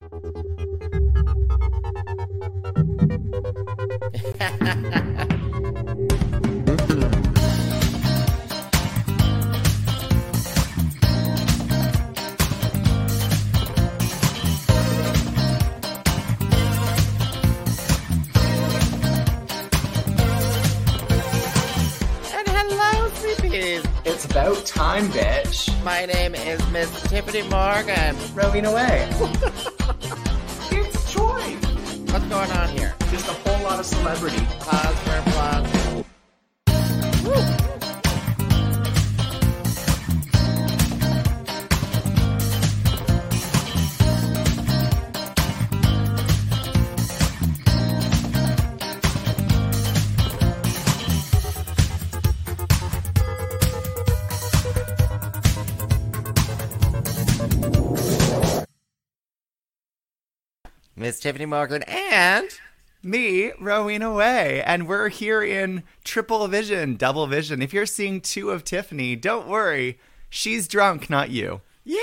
It's about time, bitch. My name is Miss Tiffany Morgan. Roving away. It's Troy. What's going on here? Just a whole lot of celebrity. Pause for applause. Woo. Miss Tiffany Morgan and me, Rowing Away. And we're here in triple vision, double vision. If you're seeing two of Tiffany, don't worry. She's drunk, not you. Yeah.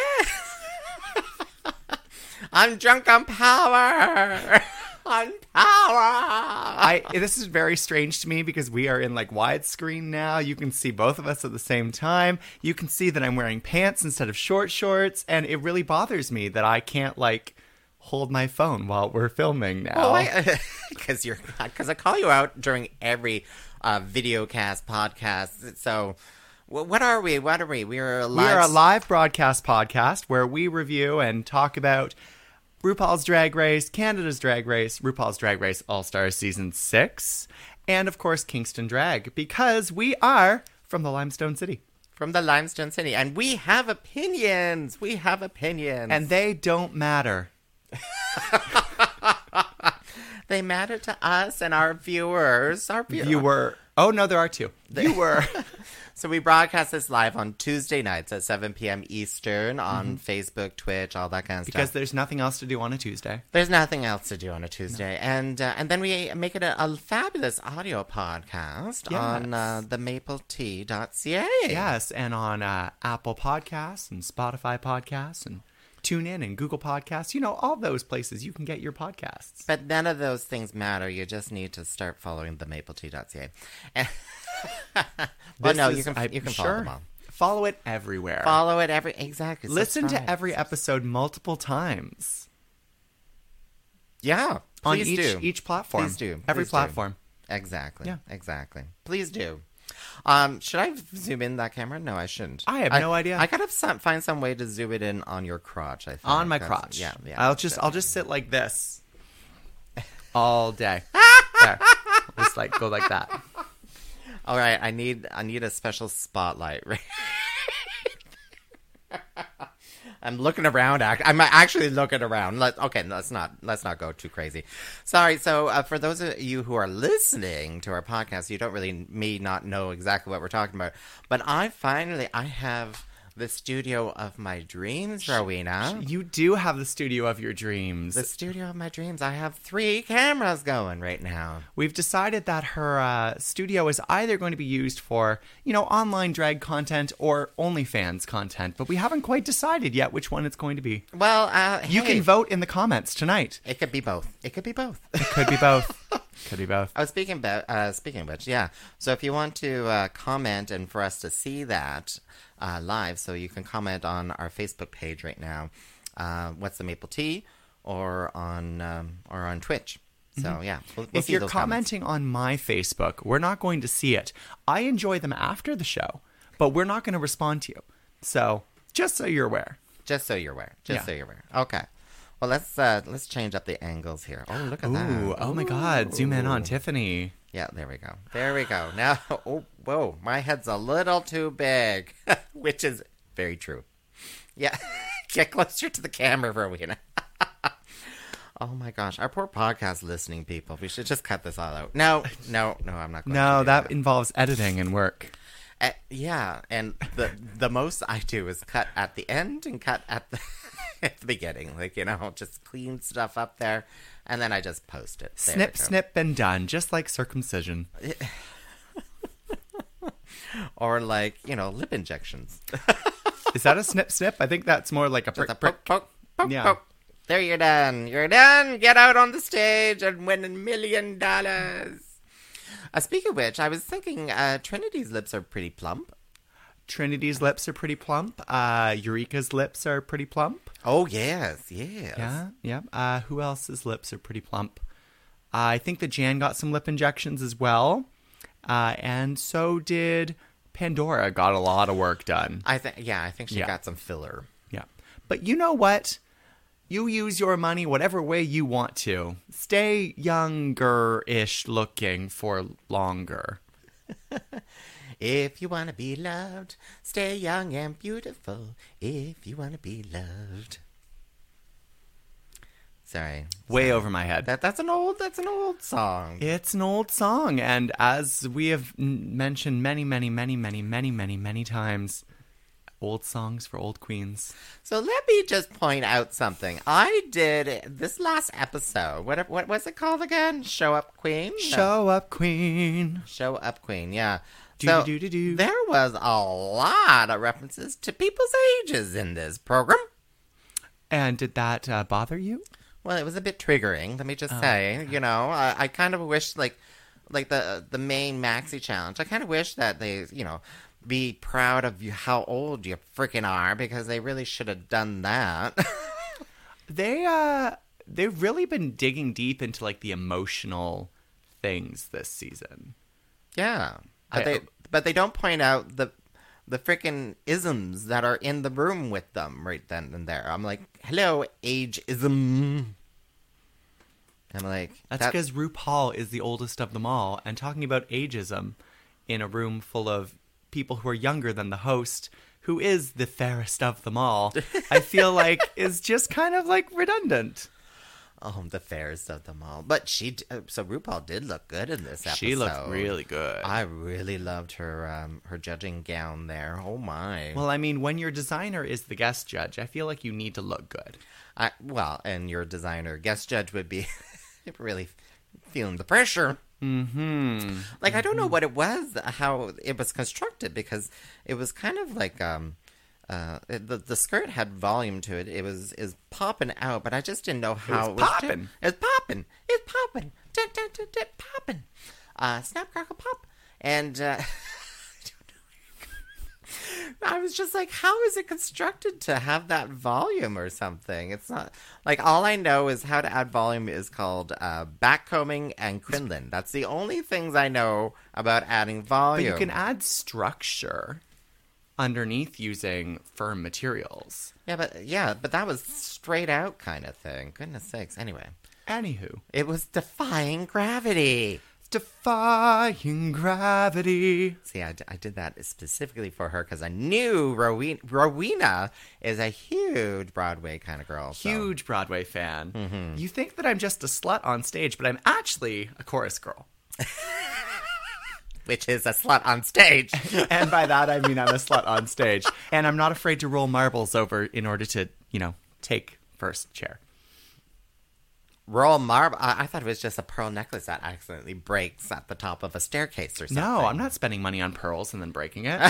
I'm drunk on power. On power. This is very strange to me because we are in like widescreen now. You can see both of us at the same time. You can see that I'm wearing pants instead of short shorts. And it really bothers me that I can't like hold my phone while we're filming now. Because I call you out during every video cast podcast. So what are we? We are a live broadcast podcast where we review and talk about RuPaul's Drag Race, Canada's Drag Race, RuPaul's Drag Race All-Stars Season 6, and of course Kingston Drag, because we are from the Limestone City. From the Limestone City, and we have opinions. And they don't matter. They matter to us and our viewers. Oh, no, there are two. Viewer. So we broadcast this live on Tuesday nights at 7 p.m. Eastern on Facebook, Twitch, all that kind of stuff. Because there's nothing else to do on a Tuesday. There's nothing else to do on a Tuesday. No. And then we make it a fabulous audio podcast on themapletea.ca. Yes, and on Apple Podcasts and Spotify Podcasts and TuneIn and Google Podcasts. You know, all those places you can get your podcasts. But none of those things matter. You just need to start following themapletea.ca. Well, no, you can follow them all. Follow it everywhere. Exactly. Listen to every episode multiple times. Yeah. On each platform. Please do. Every platform. Exactly. Yeah. Exactly. Please do. Should I zoom in that camera? No, I shouldn't. I have no idea. I gotta find some way to zoom it in on your crotch. I think on my crotch. Yeah. I'll just sit like this all day. There. I'll just like go like that. All right. I need a special spotlight. Right. I'm looking around. I'm actually looking around. Let's not go too crazy. Sorry. So for those of you who are listening to our podcast, you may not know exactly what we're talking about. But I have the studio of my dreams, Rowena. You do have the studio of your dreams. The studio of my dreams. I have 3 cameras going right now. We've decided that her studio is either going to be used for, online drag content or OnlyFans content, but we haven't quite decided yet which one it's going to be. Well, you can vote in the comments tonight. It could be both. It could be both. Could be both. I was speaking of which, yeah. So if you want to comment and for us to see that live, so you can comment on our Facebook page right now, What's the Maple Tea, or on Twitch. So yeah, we'll if see you're those commenting on my Facebook, we're not going to see it. I enjoy them after the show, but we're not going to respond to you. So just so you're aware. So you're aware. Okay. Well, let's change up the angles here. Oh, look at that. Oh my God. Zoom in on Tiffany. Yeah, there we go. Now, whoa, my head's a little too big, which is very true. Yeah, get closer to the camera, Rowena. Oh my gosh, our poor podcast listening people. We should just cut this all out. No, I'm not going to. No, that involves editing and work. Yeah, and the most I do is cut at the end and cut at the at the beginning, just clean stuff up there, and then I just post it. Snip, and done, just like circumcision. Or lip injections. Is that a snip? I think that's more like a prick. Poke. Yeah. There, you're done. You're done. Get out on the stage and win $1 million. Speaking of which, I was thinking Trinity's lips are pretty plump. Trinity's lips are pretty plump. Eureka's lips are pretty plump. Oh, yes. Yeah. Who else's lips are pretty plump? I think that Jan got some lip injections as well. And so did Pandora. Got a lot of work done. I think she got some filler. Yeah. But you know what? You use your money whatever way you want to. Stay younger-ish looking for longer. If you want to be loved, stay young and beautiful. If you want to be loved. Sorry. Way over my head. That's an old song. It's an old song, and as we have mentioned many times, old songs for old queens. So let me just point out something. I did this last episode. What was it called again? Show Up Queen? Show Up Queen. Show Up Queen, yeah. So Do-do-do-do-do. there was a lot of references to people's ages in this program. And did that bother you? Well, it was a bit triggering, let me just say. You know, I kind of wish, like the main Maxi Challenge, I kind of wish that they, be proud of you, how old you freaking are, because they really should have done that. They've really been digging deep into, like, the emotional things this season. Yeah. But they don't point out the freaking isms that are in the room with them right then and there. I'm like, hello, ageism. I'm like... That's because RuPaul is the oldest of them all, and talking about ageism in a room full of people who are younger than the host, who is the fairest of them all, I feel like is just kind of, like, redundant. Oh, the fairest of them all. But so RuPaul did look good in this episode. She looked really good. I really loved her judging gown there. Oh, my. Well, I mean, when your designer is the guest judge, I feel like you need to look good. And your designer guest judge would be really feeling the pressure. Mm-hmm. Like, I don't know what it was, how it was constructed, because it was kind of like... the skirt had volume to it. It was popping out, but I just didn't know how it was popping. It's popping. It's popping. Popping. Snap, crackle, pop. And I don't know. I was just like, how is it constructed to have that volume or something? It's not like, all I know is how to add volume is called backcombing and crinoline. That's the only things I know about adding volume. But you can add structure underneath using firm materials. Yeah, but that was straight out kind of thing. Goodness sakes. Anyway. Anywho. It was defying gravity. Defying gravity. See, I did that specifically for her because I knew Rowena is a huge Broadway kind of girl. So. Huge Broadway fan. Mm-hmm. You think that I'm just a slut on stage, but I'm actually a chorus girl. Which is a slut on stage. And by that, I mean I'm a slut on stage. And I'm not afraid to roll marbles over in order to, take first chair. Roll marble? I thought it was just a pearl necklace that accidentally breaks at the top of a staircase or something. No, I'm not spending money on pearls and then breaking it.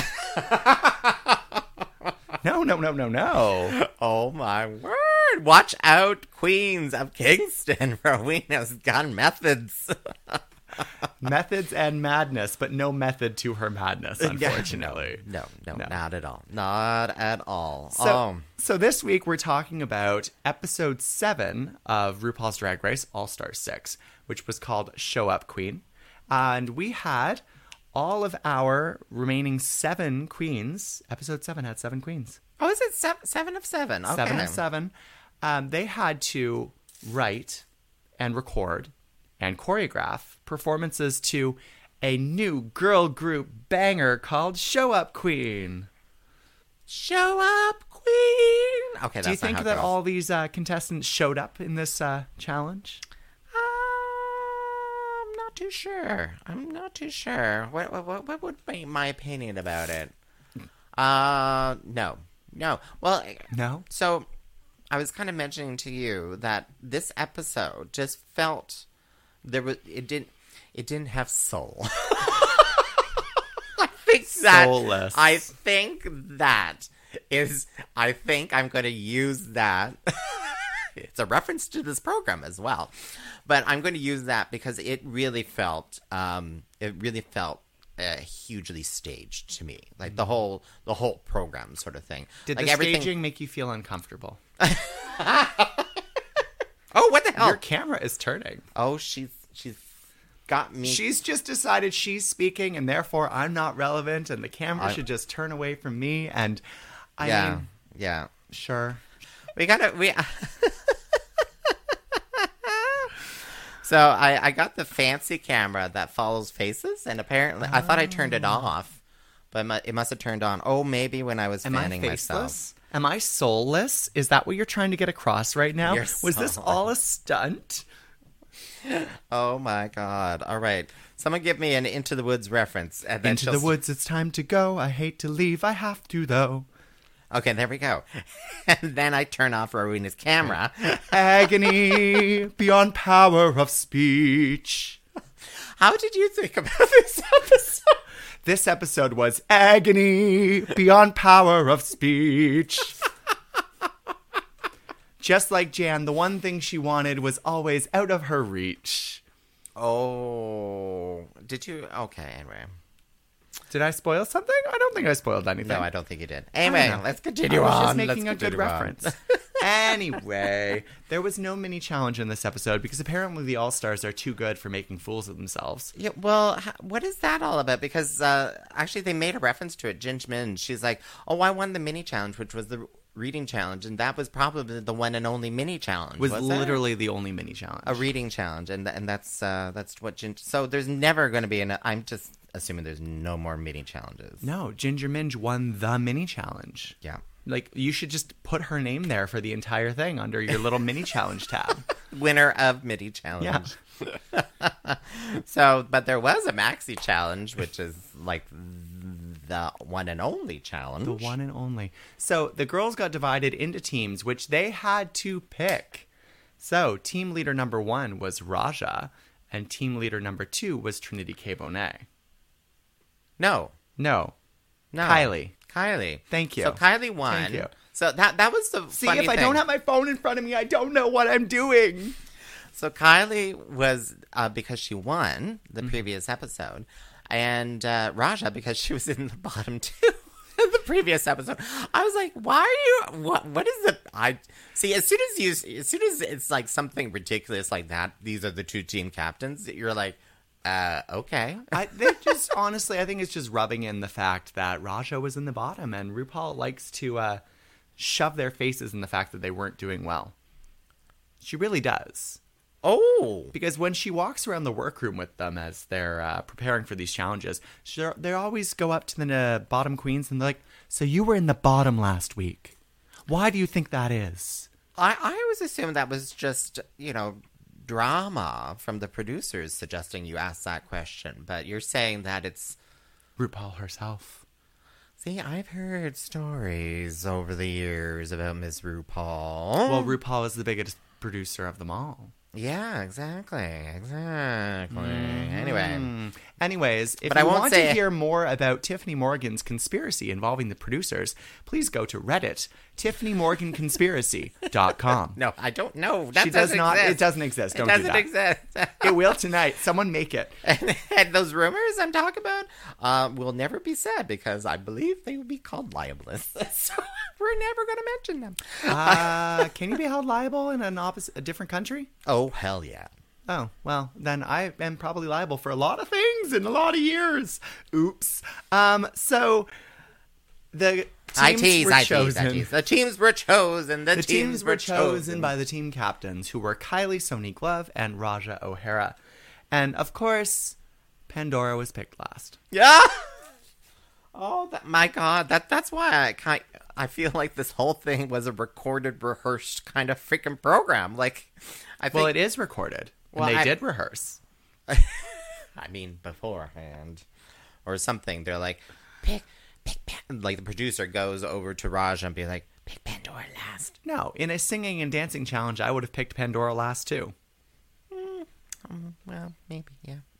No. Oh, my word. Watch out, Queens of Kingston. Rowena's got methods. Methods and madness, but no method to her madness, unfortunately. No, not at all. Not at all. So this week we're talking about episode 7 of RuPaul's Drag Race All-Star 6, which was called Show Up Queen. And we had all of our remaining 7 queens. Episode 7 had 7 queens. Oh, is it 7 of 7? Okay. 7 of 7. They had to write and record and choreograph performances to a new girl group banger called Show Up Queen. Show Up Queen! Okay, that's Do you think not how it that goes. all these contestants showed up in this challenge? I'm not too sure. What would be my opinion about it? No. Well, No? So, I was kind of mentioning to you that this episode just felt... It didn't have soul. Soulless. I think I'm going to use that it's a reference to this program as well. But I'm going to use that because it really felt hugely staged to me, like the whole program sort of thing. Did like the everything... staging make you feel uncomfortable? Oh, what the hell? Your camera is turning. Oh, she's got me. She's just decided she's speaking, and therefore I'm not relevant, and the camera should just turn away from me. And I mean, yeah, sure. So I got the fancy camera that follows faces, and apparently I thought I turned it off, but it must have turned on. Oh, maybe when I was fanning myself. Am I soulless? Is that what you're trying to get across right now? You're Was this soulless. all a stunt? Oh my God! All right, someone give me an Into the Woods reference. And then Into the woods, it's time to go. I hate to leave, I have to though. Okay, there we go. And then I turn off Rowena's camera. Agony beyond power of speech. How did you think about this episode? This episode was agony beyond power of speech. Just like Jan, the one thing she wanted was always out of her reach. Oh, did you? Okay, anyway. Did I spoil something? I don't think I spoiled anything. No, I don't think you did. Anyway, let's continue I was on. just making Let's a good continue on. reference. Anyway, there was no mini challenge in this episode because apparently the All-Stars are too good for making fools of themselves. Yeah, well, what is that all about? Because actually they made a reference to it. Ginge Minge, she's like, oh, I won the mini challenge, which was the reading challenge, and that was probably the one and only mini challenge. Was was literally the only mini challenge. a reading challenge, and that's what Ginge. So there's never going to be I'm just assuming there's no more mini challenges. No, Ginger Minge won the mini challenge. Yeah. Like, you should just put her name there for the entire thing under your little mini challenge tab. Winner of mini challenge. Yeah. So, but there was a maxi challenge, which is like the one and only challenge. The one and only. So the girls got divided into teams, which they had to pick. So team leader number 1 was Raja, and team leader number 2 was Trinity K. Bonet. No. Kylie. Thank you. So Kylie won. Thank you. So that was the See, funny if I thing. don't have my phone in front of me, I don't know what I'm doing. So Kylie was because she won the Mm-hmm. previous episode, and Raja because she was in the bottom 2 of the previous episode. I was like, why are you? What is it? I see. As soon as it's like something ridiculous like that, these are the 2 team captains. You're like, okay. They just, honestly, I think it's just rubbing in the fact that Raja was in the bottom, and RuPaul likes to shove their faces in the fact that they weren't doing well. She really does. Oh, Because when she walks around the workroom with them as they're preparing for these challenges, they always go up to the bottom queens and they're like, so you were in the bottom last week. Why do you think that is? I always assumed that was just, drama from the producers suggesting you ask that question. But you're saying that it's... RuPaul herself. See, I've heard stories over the years about Miss RuPaul. Well, RuPaul is the biggest producer of them all. Yeah, exactly. Anyway. Anyways, if But I you won't want say- to hear more about Tiffany Morgan's conspiracy involving the producers, please go to Reddit, TiffanyMorganConspiracy.com. No, I don't know. That She does doesn't not. exist. It doesn't exist. Don't it do doesn't that. exist. It will tonight. Someone make it. And those rumors I'm talking about will never be said because I believe they would be called libelous. So we're never going to mention them. Can you be held liable in a different country? Oh, hell yeah. Oh, well, then I am probably liable for a lot of things in a lot of years. Oops. So the teams were chosen. The teams were chosen. The teams were chosen by the team captains, who were Kylie Sony Glove and Raja O'Hara. And, of course, Pandora was picked last. Yeah. Oh, my God. That's why I feel like this whole thing was a recorded, rehearsed kind of freaking program. Like, I think... Well, it is recorded. Well, and they I- did rehearse. I mean, beforehand. Or something. They're like, pick, like the producer goes over to Raja and be like, pick Pandora last. No, in a singing and dancing challenge, I would have picked Pandora last, too. Well, maybe, yeah. Okay.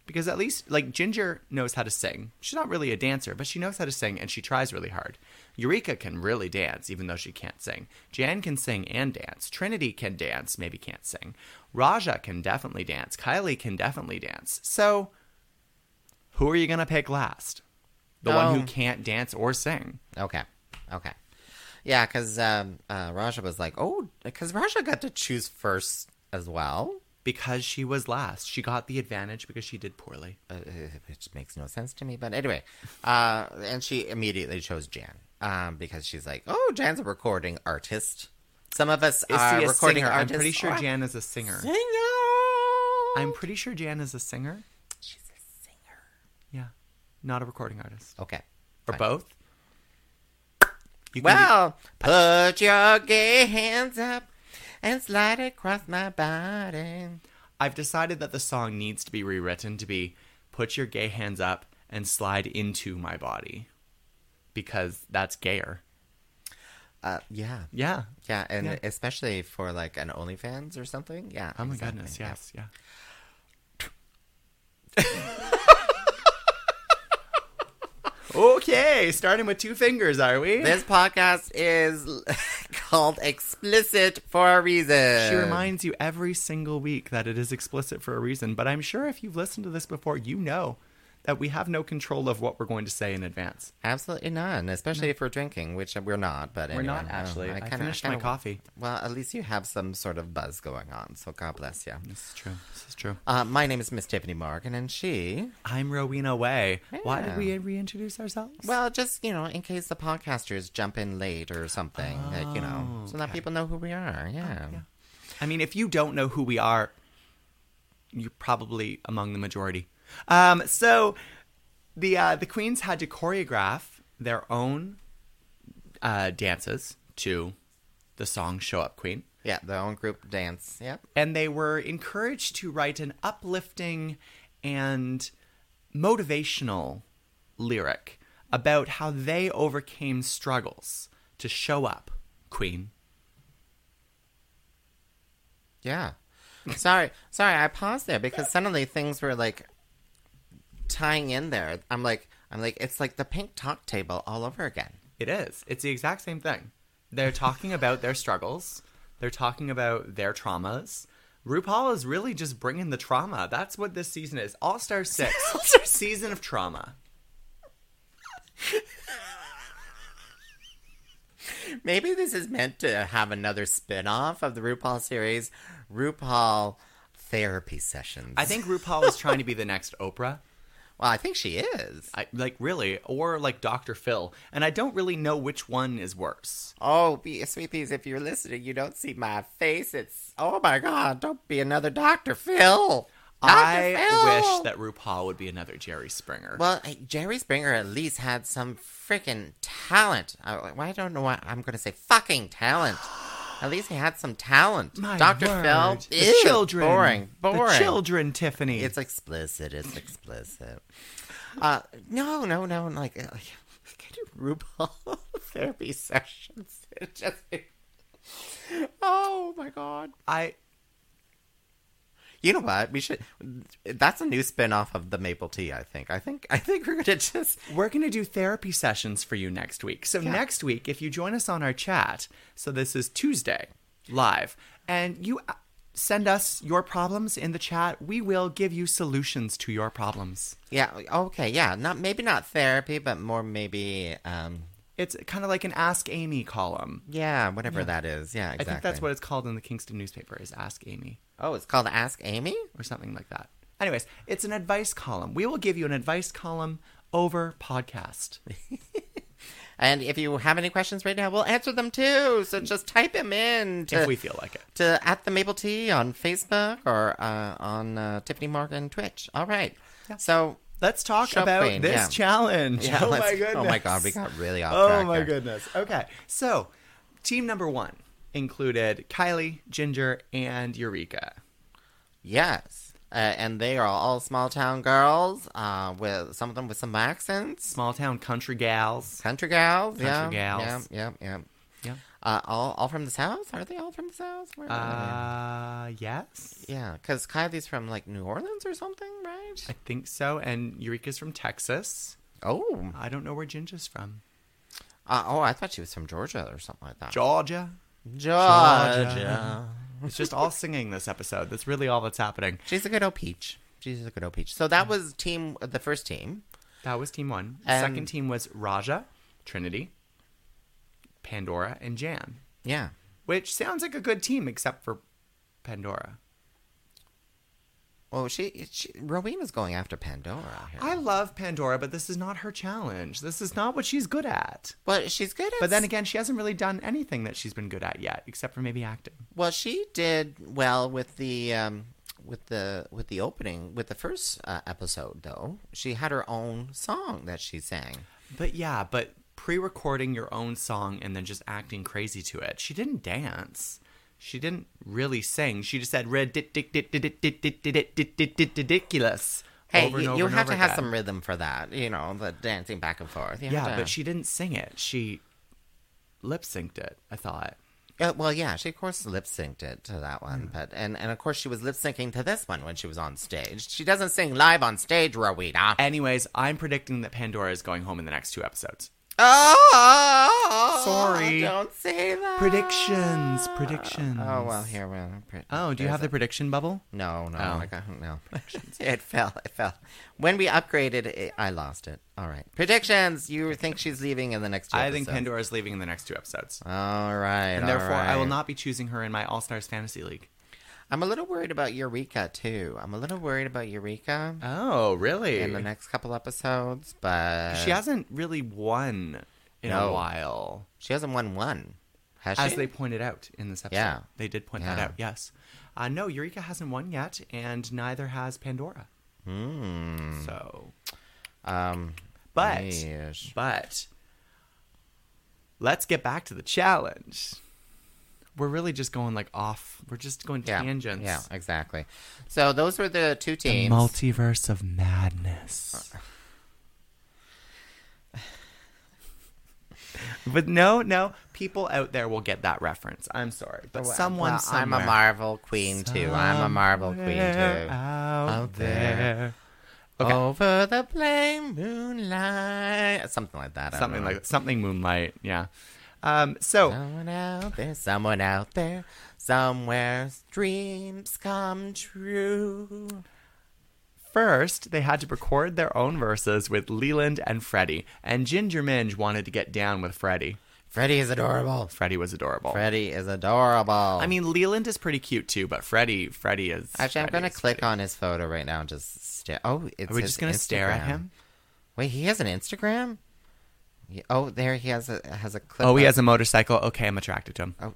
Because at least, like, Ginger knows how to sing. She's not really a dancer, but she knows how to sing, and she tries really hard. Eureka can really dance, even though she can't sing. Jan can sing and dance. Trinity can dance, maybe can't sing. Raja can definitely dance. Kylie can definitely dance. So, who are you going to pick last? The one who can't dance or sing. Okay. Yeah, because Raja was like, because Raja got to choose first as well. Because she was last. She got the advantage because she did poorly. Which makes no sense to me. But anyway, and she immediately chose Jan because she's like, Jan's a recording artist. Some of us are recording singer? artists. I'm pretty sure Jan is a singer. Singer! I'm pretty sure Jan is a singer. She's a singer. Yeah. Not a recording artist. Okay. Or fine. both? Put your gay hands up and slide across my body. I've decided that the song needs to be rewritten to be put your gay hands up and slide into my body. Because that's gayer. Yeah. Yeah. Yeah, and especially for like an OnlyFans or something. Yeah. Oh my exactly. goodness, yes, yeah. Okay, starting with 2 fingers, are we? This podcast is called Explicit for a reason. She reminds you every single week that it is explicit for a reason, but I'm sure if you've listened to this before, you know that we have no control of what we're going to say in advance. Absolutely none, especially if we're drinking, which we're not. But We're anyway, not, actually. I kinda- finished my coffee. Well, at least you have some sort of buzz going on, so God bless you. This is true. This is true. My name is Miss Tiffany Morgan, and she... I'm Rowena Way. Why did Yeah. we reintroduce ourselves? Well, just, in case the podcasters jump in late or something, so that people know who we are, yeah. I mean, if you don't know who we are, you're probably among the majority. So the queens had to choreograph their own dances to the song Show Up Queen. Yeah, their own group dance, yep. And they were encouraged to write an uplifting and motivational lyric about how they overcame struggles to show up, Queen. Yeah. Sorry, I paused there because suddenly things were like tying in there. I'm like, it's like the pink talk table all over again. It is. It's the exact same thing. They're talking about their struggles. They're talking about their traumas. RuPaul is really just bringing the trauma. That's what this season is. All-Star 6, season of trauma. Maybe this is meant to have another spin-off of the RuPaul series, RuPaul Therapy Sessions. I think RuPaul is trying to be the next Oprah. Well, I think she is. Really. Or like Dr. Phil. And I don't really know which one is worse. Oh, Sweet Peas, if you're listening, you don't see my face. It's, oh my God, don't be another Dr. Phil. I wish that RuPaul would be another Jerry Springer. Well, Jerry Springer at least had some freaking talent. I don't know why I'm going to say fucking talent. At least he had some talent. My Dr. word. Phil, The children. Boring. The children, Tiffany. It's explicit. No. Like, can do RuPaul therapy sessions. It just. Oh my God. You know what? We should. That's a new spin-off of the Maple Tea. I think we're gonna just. We're gonna do therapy sessions for you next week. So next week, if you join us on our chat, so this is Tuesday, live, and you send us your problems in the chat, we will give you solutions to your problems. Yeah. Okay. Yeah. Maybe not therapy, but more maybe. It's kind of like an Ask Amy column. Yeah, whatever that is. Yeah, exactly. I think that's what it's called in the Kingston newspaper, is Ask Amy. Oh, it's called Ask Amy? Or something like that. Anyways, it's an advice column. We will give you an advice column over podcast. And if you have any questions right now, we'll answer them too. So just type them in. If we feel like it. To @the Maple Tea on Facebook or on Tiffany Morgan Twitch. All right. Yeah. So let's talk about this challenge. Yeah, oh my goodness. Oh my God, we got really off track. Oh my goodness. Okay, so team number 1 included Kylie, Ginger, and Eureka. Yes. And they are all small town girls, with some of them with some accents. Small town country gals. Country gals. Gals. Yeah. All from the South? Are they all from the South? Yes. Yeah, because Kylie's from like New Orleans or something, right? I think so. And Eureka's from Texas. Oh. I don't know where Ginger's from. I thought she was from Georgia or something like that. Georgia. Georgia. It's just all singing this episode. That's really all that's happening. She's a good old peach. So that was the first team. That was team one. And Second team was Raja, Trinity, Pandora, and Jan. Yeah. Which sounds like a good team, except for Pandora. Well, Rowena's going after Pandora here. I love Pandora, but this is not her challenge. This is not what she's good at. Well, she's good at... But then again, she hasn't really done anything that she's been good at yet, except for maybe acting. Well, she did well with the opening, with the first episode, though. She had her own song that she sang. But pre-recording your own song and then just acting crazy to it. She didn't dance. She didn't really sing. She just said ridiculous. Hey, over and over you and have over to have again. some rhythm for that. You know, the dancing back and forth. But she didn't sing it. She lip synced it, I thought. Well, yeah, she of course lip synced it to that one, but and of course she was lip syncing to this one when she was on stage. She doesn't sing live on stage, Rowena. Anyways, I'm predicting that Pandora is going home in the next 2 episodes. Oh, sorry. Don't say that. Predictions. Oh well, here we are. Oh, do you have the prediction bubble? No. Oh. I got no. It fell. When we upgraded, I lost it. All right. Predictions. You think she's leaving in the next 2 episodes? I think Pandora's leaving in the next 2 episodes. All right. And therefore, I will not be choosing her in my All-Stars Fantasy League. I'm a little worried about Eureka, too. Oh, really? In the next couple episodes, but... She hasn't really won in a while. She hasn't won one, has she? As they pointed out in this episode. Yeah. They did point that out, yes. No, Eureka hasn't won yet, and neither has Pandora. So... But let's get back to the challenge. We're really just going off. We're just going tangents. Yeah, exactly. So those were the 2 teams. The multiverse of madness. But no, people out there will get that reference. I'm sorry, but someone somewhere. I'm a Marvel queen too. Out there. Okay. Over the plain moonlight. Something like that. Something moonlight. Yeah. Someone out there, somewhere dreams come true. First, they had to record their own verses with Leland and Freddie, and Ginger Minge wanted to get down with Freddie. Freddie is adorable. Freddie was adorable. I mean, Leland is pretty cute too, but Freddie is... Actually, I'm going to click on his photo right now and just stare. Oh, it's Are we just going to stare at him? Wait, he has an Instagram? Oh, there he has a clip. Oh, he has a motorcycle. Okay, I'm attracted to him. Oh.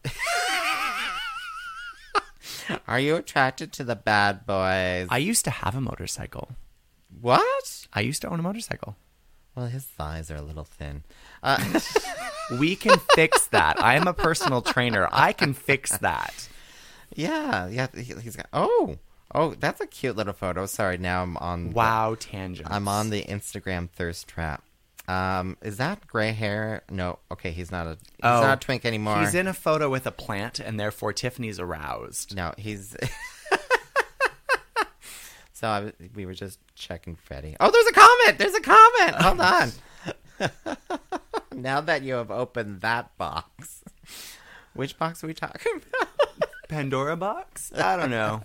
Are you attracted to the bad boys? I used to have a motorcycle. What? I used to own a motorcycle. Well, his thighs are a little thin. We can fix that. I am a personal trainer. I can fix that. Yeah. He's got... Oh, that's a cute little photo. Sorry, now I'm on... Wow, tangents. I'm on the Instagram thirst trap. Is that gray hair? No. Okay, he's not a twink anymore. He's in a photo with a plant, and therefore Tiffany's aroused. No, he's... we were just checking Freddie. Oh, there's a comment! Hold on. Now that you have opened that box, which box are we talking about? Pandora box? I don't know.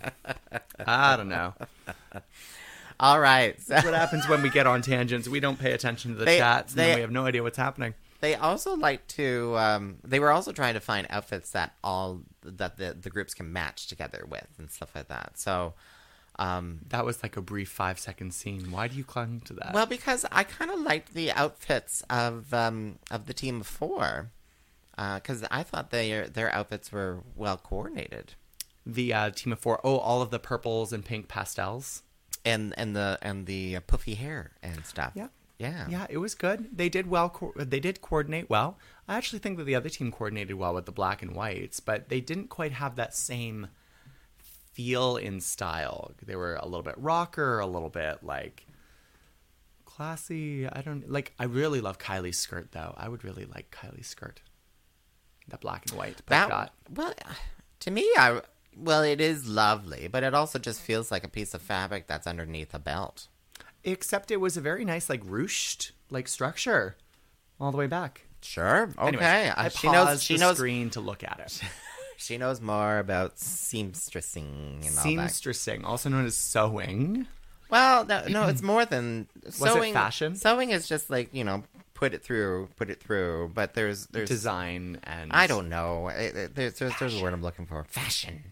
All right. That's what happens when we get on tangents. We don't pay attention to the chats, and then we have no idea what's happening. They also like to... they were also trying to find outfits that the groups can match together with and stuff like that. So... that was like a brief 5-second scene. Why do you cling to that? Well, because I kind of liked the outfits of the team of 4, because I thought their outfits were well coordinated. The team of 4, all of the purples and pink pastels, and the puffy hair and stuff. Yeah, it was good. They did well. They did coordinate well. I actually think that the other team coordinated well with the black and whites, but they didn't quite have that same feel in style. They were a little bit rocker, a little bit classy. I really love Kylie's skirt though. I would really like Kylie's skirt. That black and white. Well, to me, Well, it is lovely, but it also just feels like a piece of fabric that's underneath a belt. Except it was a very nice, like, ruched, like, structure all the way back. Sure. Okay. Anyways, I paused the screen to look at it. She knows more about seamstressing and all that. Seamstressing, also known as sewing. Well, no, it's more than sewing. Was it fashion? Sewing is just like, put it through. But there's design and I don't know. There's a word I'm looking for. Fashion.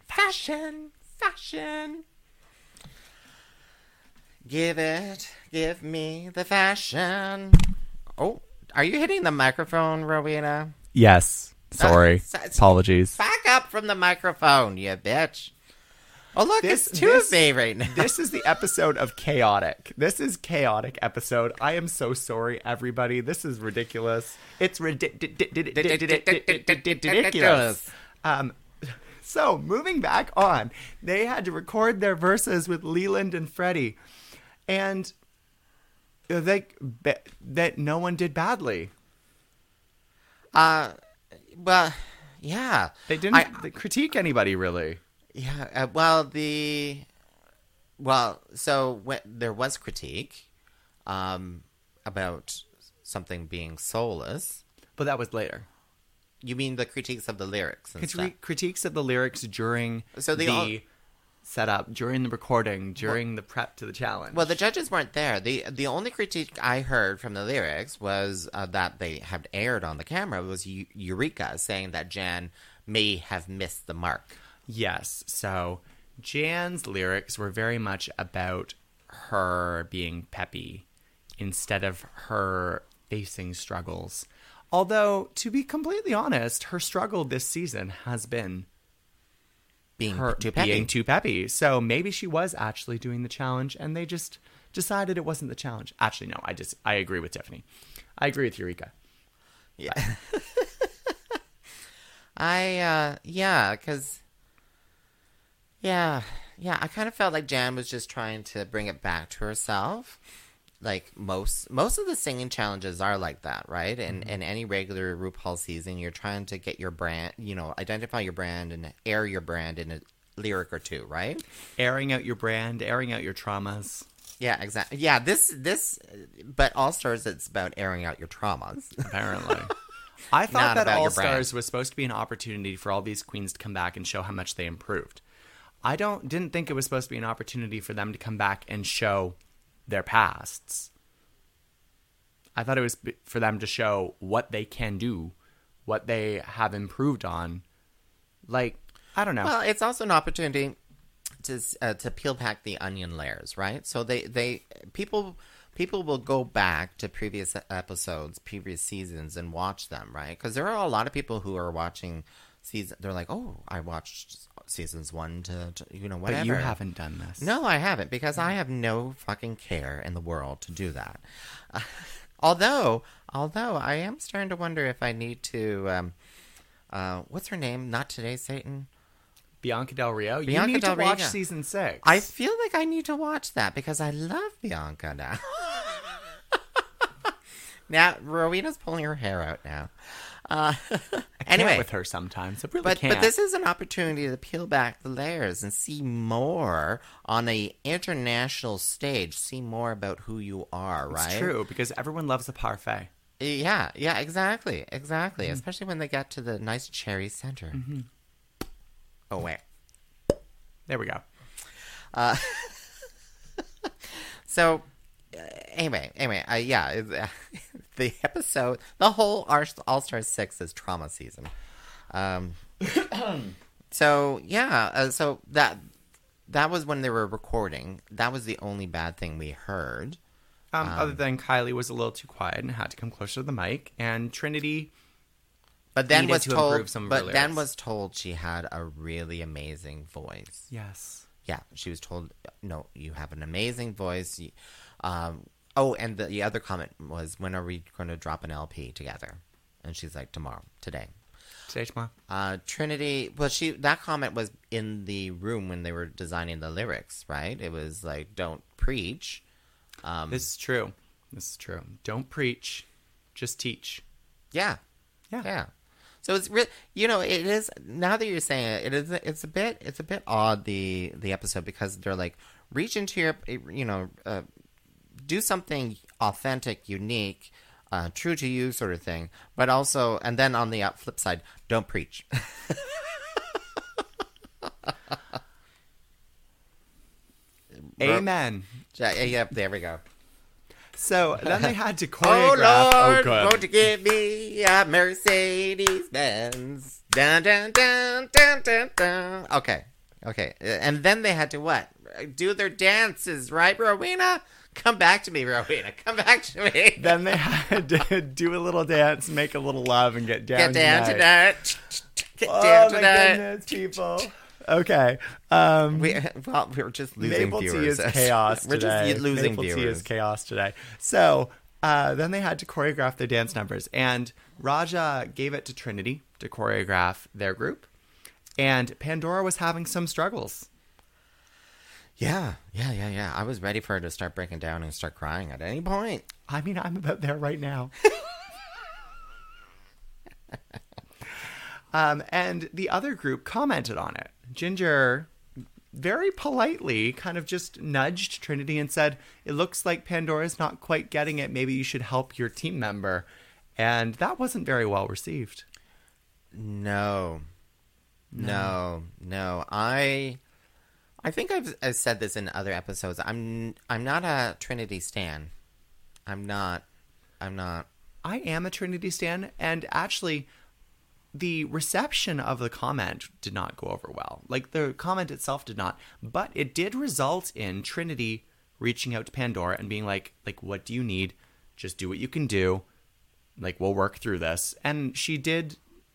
Give me the fashion. Oh, are you hitting the microphone, Rowena? Yes. Sorry. Apologies. Back up from the microphone, you bitch. Oh, look, it's two of me right now. This is the episode of Chaotic. This is Chaotic episode. I am so sorry, everybody. This is ridiculous. It's ridiculous. So, moving back on, they had to record their verses with Leland and Freddie. And that no one did badly. Well, yeah. They didn't critique anybody, really. Yeah, there was critique about something being soulless. But that was later. You mean the critiques of the lyrics and stuff? Critiques of the lyrics during the setup, during the recording, during the prep to the challenge. Well, the judges weren't there. The only critique I heard from the lyrics was that they had aired on the camera was Eureka saying that Jan may have missed the mark. Yes. So Jan's lyrics were very much about her being peppy instead of her facing struggles. Although, to be completely honest, her struggle this season has been being too peppy. So maybe she was actually doing the challenge and they just decided it wasn't the challenge. Actually, no, I agree with Tiffany. I agree with Eureka. Yeah. I kind of felt like Jan was just trying to bring it back to herself. Like most of the singing challenges are like that, right? And in any regular RuPaul season, you're trying to get your brand, identify your brand and air your brand in a lyric or two, right? Airing out your brand, airing out your traumas. Yeah, exactly. Yeah, this, but All Stars, it's about airing out your traumas. Apparently. I thought that All Stars was supposed to be an opportunity for all these queens to come back and show how much they improved. I didn't think it was supposed to be an opportunity for them to come back and show their pasts. I thought it was for them to show what they can do, what they have improved on. Like, I don't know. Well, it's also an opportunity to peel back the onion layers, right? So people will go back to previous episodes, previous seasons, and watch them, right? Because there are a lot of people who are watching season. They're like, oh, I watched seasons 1 to whatever. But you haven't done this. No, I haven't, because I have no fucking care in the world to do that. Although I am starting to wonder if I need to. What's her name? Not Today, Satan. Bianca Del Rio. Bianca you need Del to watch Rio. season 6. I feel like I need to watch that because I love Bianca now. Now Rowena's pulling her hair out now. Anyway, with her sometimes, I really can't. But this is an opportunity to peel back the layers and see more on a international stage. See more about who you are, right? It's true, because everyone loves a parfait. Yeah, exactly. Mm-hmm. Especially when they get to the nice cherry center. Mm-hmm. Oh wait, there we go. So. Anyway, the episode, the whole All Stars 6 is trauma season. So that was when they were recording. That was the only bad thing we heard. Other than Kylie was a little too quiet and had to come closer to the mic, and Trinity. But then was told she had a really amazing voice. Yes. Yeah, she was told, no, you have an amazing voice. And the other comment was, when are we going to drop an LP together? And she's like, today. Tomorrow. Trinity, well, that comment was in the room when they were designing the lyrics, right? It was like, don't preach. This is true. Don't preach, just teach. Yeah. So So it's really, it is, now that you're saying it's a bit odd, the episode, because they're like, reach into your, do something authentic, unique, true to you sort of thing. But also, and then on the flip side, don't preach. Amen. Yep, there we go. So then they had to choreograph. Oh, Lord, won't you give me a Mercedes-Benz? Dun, dun, dun, dun, dun, dun. Okay. And then they had to what? Do their dances, right, Rowena? Come back to me, Rowena. Come back to me. Then they had to do a little dance, make a little love, and get down tonight. Get oh, down my tonight. goodness, people. Okay. We're just losing Maple viewers. Tea is chaos today. We're just losing Maple viewers. Tea is chaos today. So then they had to choreograph their dance numbers. And Raja gave it to Trinity to choreograph their group. And Pandora was having some struggles. Yeah. I was ready for her to start breaking down and start crying at any point. I mean, I'm about there right now. And the other group commented on it. Ginger very politely kind of just nudged Trinity and said, it looks like Pandora's not quite getting it. Maybe you should help your team member. And that wasn't very well received. No. I think I've said this in other episodes. I'm not a Trinity stan. I'm not. I am a Trinity stan, and actually, the reception of the comment did not go over well. Like, the comment itself did not, but it did result in Trinity reaching out to Pandora and being like, what do you need? Just do what you can do. Like, we'll work through this. And she did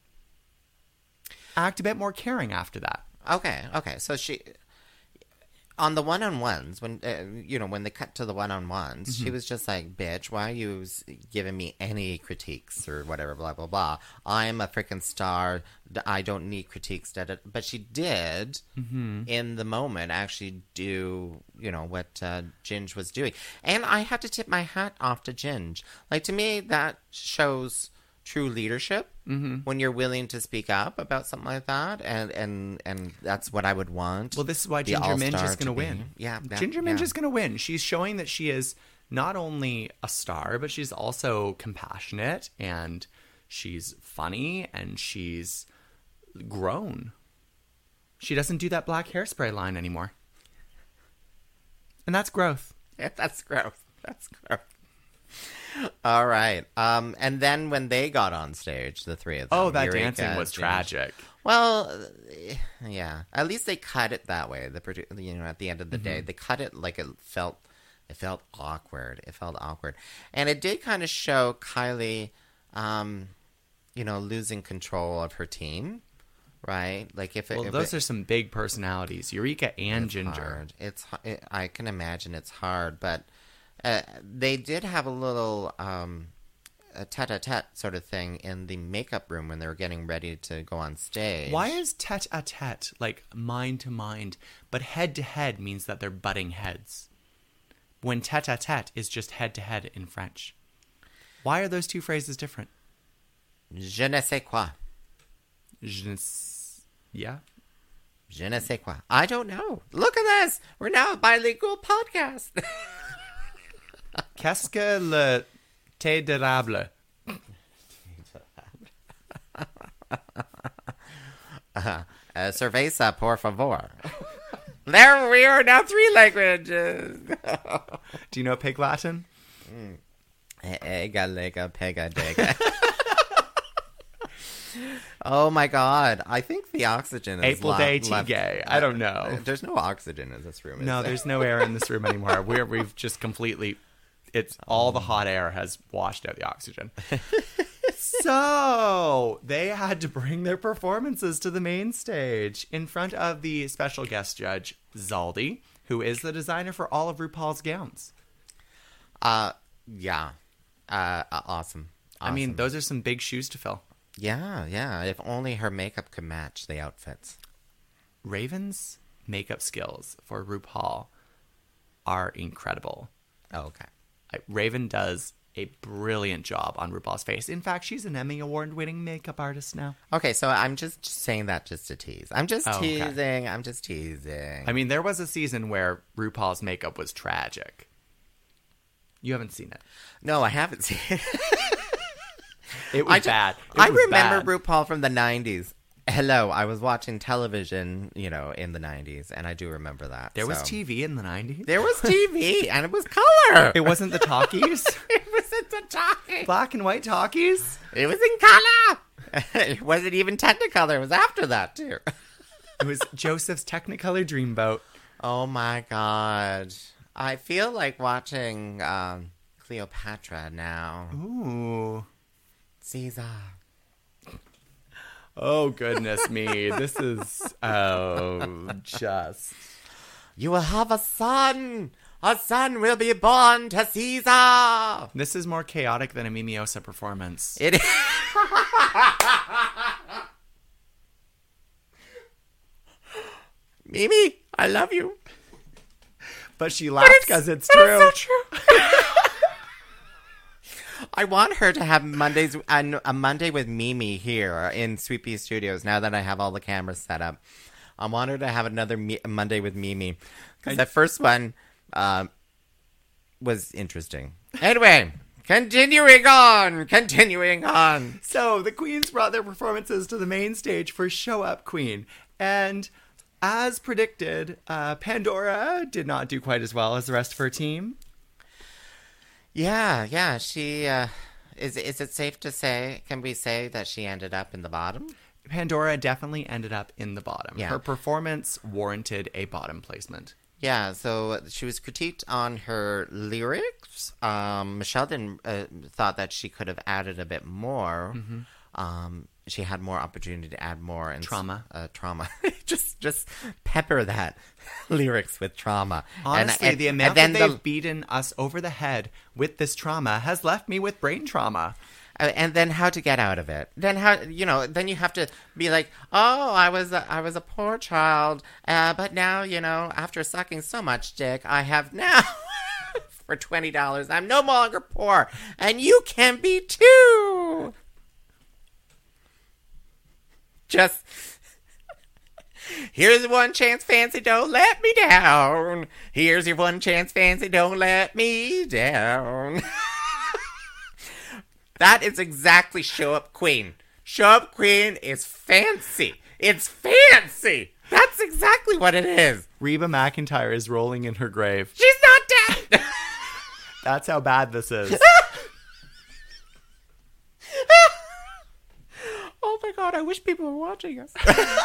act a bit more caring after that. Okay. So she, on the one-on-ones, when when they cut to the one-on-ones, she was just like, bitch, why are you giving me any critiques or whatever, blah, blah, blah. I'm a freaking star. I don't need critiques. But she did, in the moment, actually do, what Ginge was doing. And I have to tip my hat off to Ginge. Like, to me, that shows true leadership when you're willing to speak up about something like that, and that's what I would want. Well, this is why Ginger Minj is going to win. Yeah, Ginger Minj is going to win. She's showing that she is not only a star, but she's also compassionate, and she's funny, and she's grown. She doesn't do that black hairspray line anymore, and that's growth. Yeah, that's growth. All right. And then when they got on stage, the three of them. Oh, that Eureka, dancing was tragic. Well, yeah. At least they cut it that way. At the end of the day, they cut it like it felt awkward. It felt awkward. And it did kind of show Kylie, losing control of her team. Right? Like those are some big personalities, Eureka and Ginger. Hard. I can imagine it's hard, but they did have a little a tete-a-tete sort of thing in the makeup room when they were getting ready to go on stage. Why is tete-a-tete like mind to mind, but head-to-head means that they're butting heads? When tete-a-tete is just head-to-head in French. Why are those two phrases different? Je ne sais quoi. Yeah? Je ne sais quoi. I don't know. Look at this. We're now a bilingual podcast. Qu'est-ce que le thé d'érable? Cerveza, por favor. There we are now, 3 languages. Do you know Pig Latin? Ega, lega, pega, dega. Oh my God! I think the oxygen is April Day tea gay. I don't know. There's no oxygen in this room. No, there's no air in this room anymore. We've just completely. It's all the hot air has washed out the oxygen. So they had to bring their performances to the main stage in front of the special guest judge Zaldi, who is the designer for all of RuPaul's gowns. Yeah. Awesome. I mean, those are some big shoes to fill. Yeah. If only her makeup could match the outfits. Raven's makeup skills for RuPaul are incredible. Oh, okay. Raven does a brilliant job on RuPaul's face. In fact, she's an Emmy Award-winning makeup artist now. Okay, so I'm just saying that just to tease. I'm just okay. teasing. I'm just teasing. I mean, there was a season where RuPaul's makeup was tragic. You haven't seen it. No, I haven't seen it. It was bad. I remember RuPaul from the 90s. Hello, I was watching television, in the 90s, and I do remember that. There was TV in the 90s? There was TV, and it was color. It wasn't the talkies? It wasn't the talkies. Black and white talkies? It was in color. It wasn't even Technicolor. It was after that, too. It was Joseph's Technicolor Dreamboat. Oh, my God. I feel like watching Cleopatra now. Ooh. Caesar. Oh, goodness me. This is, just... You will have a son. A son will be born to Caesar. This is more chaotic than a Mimiosa performance. It is. Mimi, I love you. But she laughed because it's true. It's so true. I want her to have Mondays, a Monday with Mimi here in Sweet Pea Studios. Now that I have all the cameras set up, I want her to have another Monday with Mimi because that first one was interesting. Anyway, continuing on. So the queens brought their performances to the main stage for Show Up Queen, and as predicted, Pandora did not do quite as well as the rest of her team. Yeah. She is it safe to say? Can we say that she ended up in the bottom? Pandora definitely ended up in the bottom. Yeah. Her performance warranted a bottom placement. Yeah, so she was critiqued on her lyrics. Michelle thought that she could have added a bit more. Mm-hmm. She had more opportunity to add more. And trauma. just pepper that lyrics with trauma. Honestly, the amount that they've beaten us over the head with this trauma has left me with brain trauma. And then how to get out of it? Then then you have to be like, oh, I was a poor child, but now, after sucking so much dick, I have now, for $20, I'm no longer poor, and you can be too. Just, here's one chance, fancy, don't let me down. Here's your one chance, fancy, don't let me down. That is exactly Show Up Queen. Show Up Queen is fancy. It's fancy. That's exactly what it is. Reba McEntire is rolling in her grave. She's not dead. That's how bad this is. Oh my God, I wish people were watching us.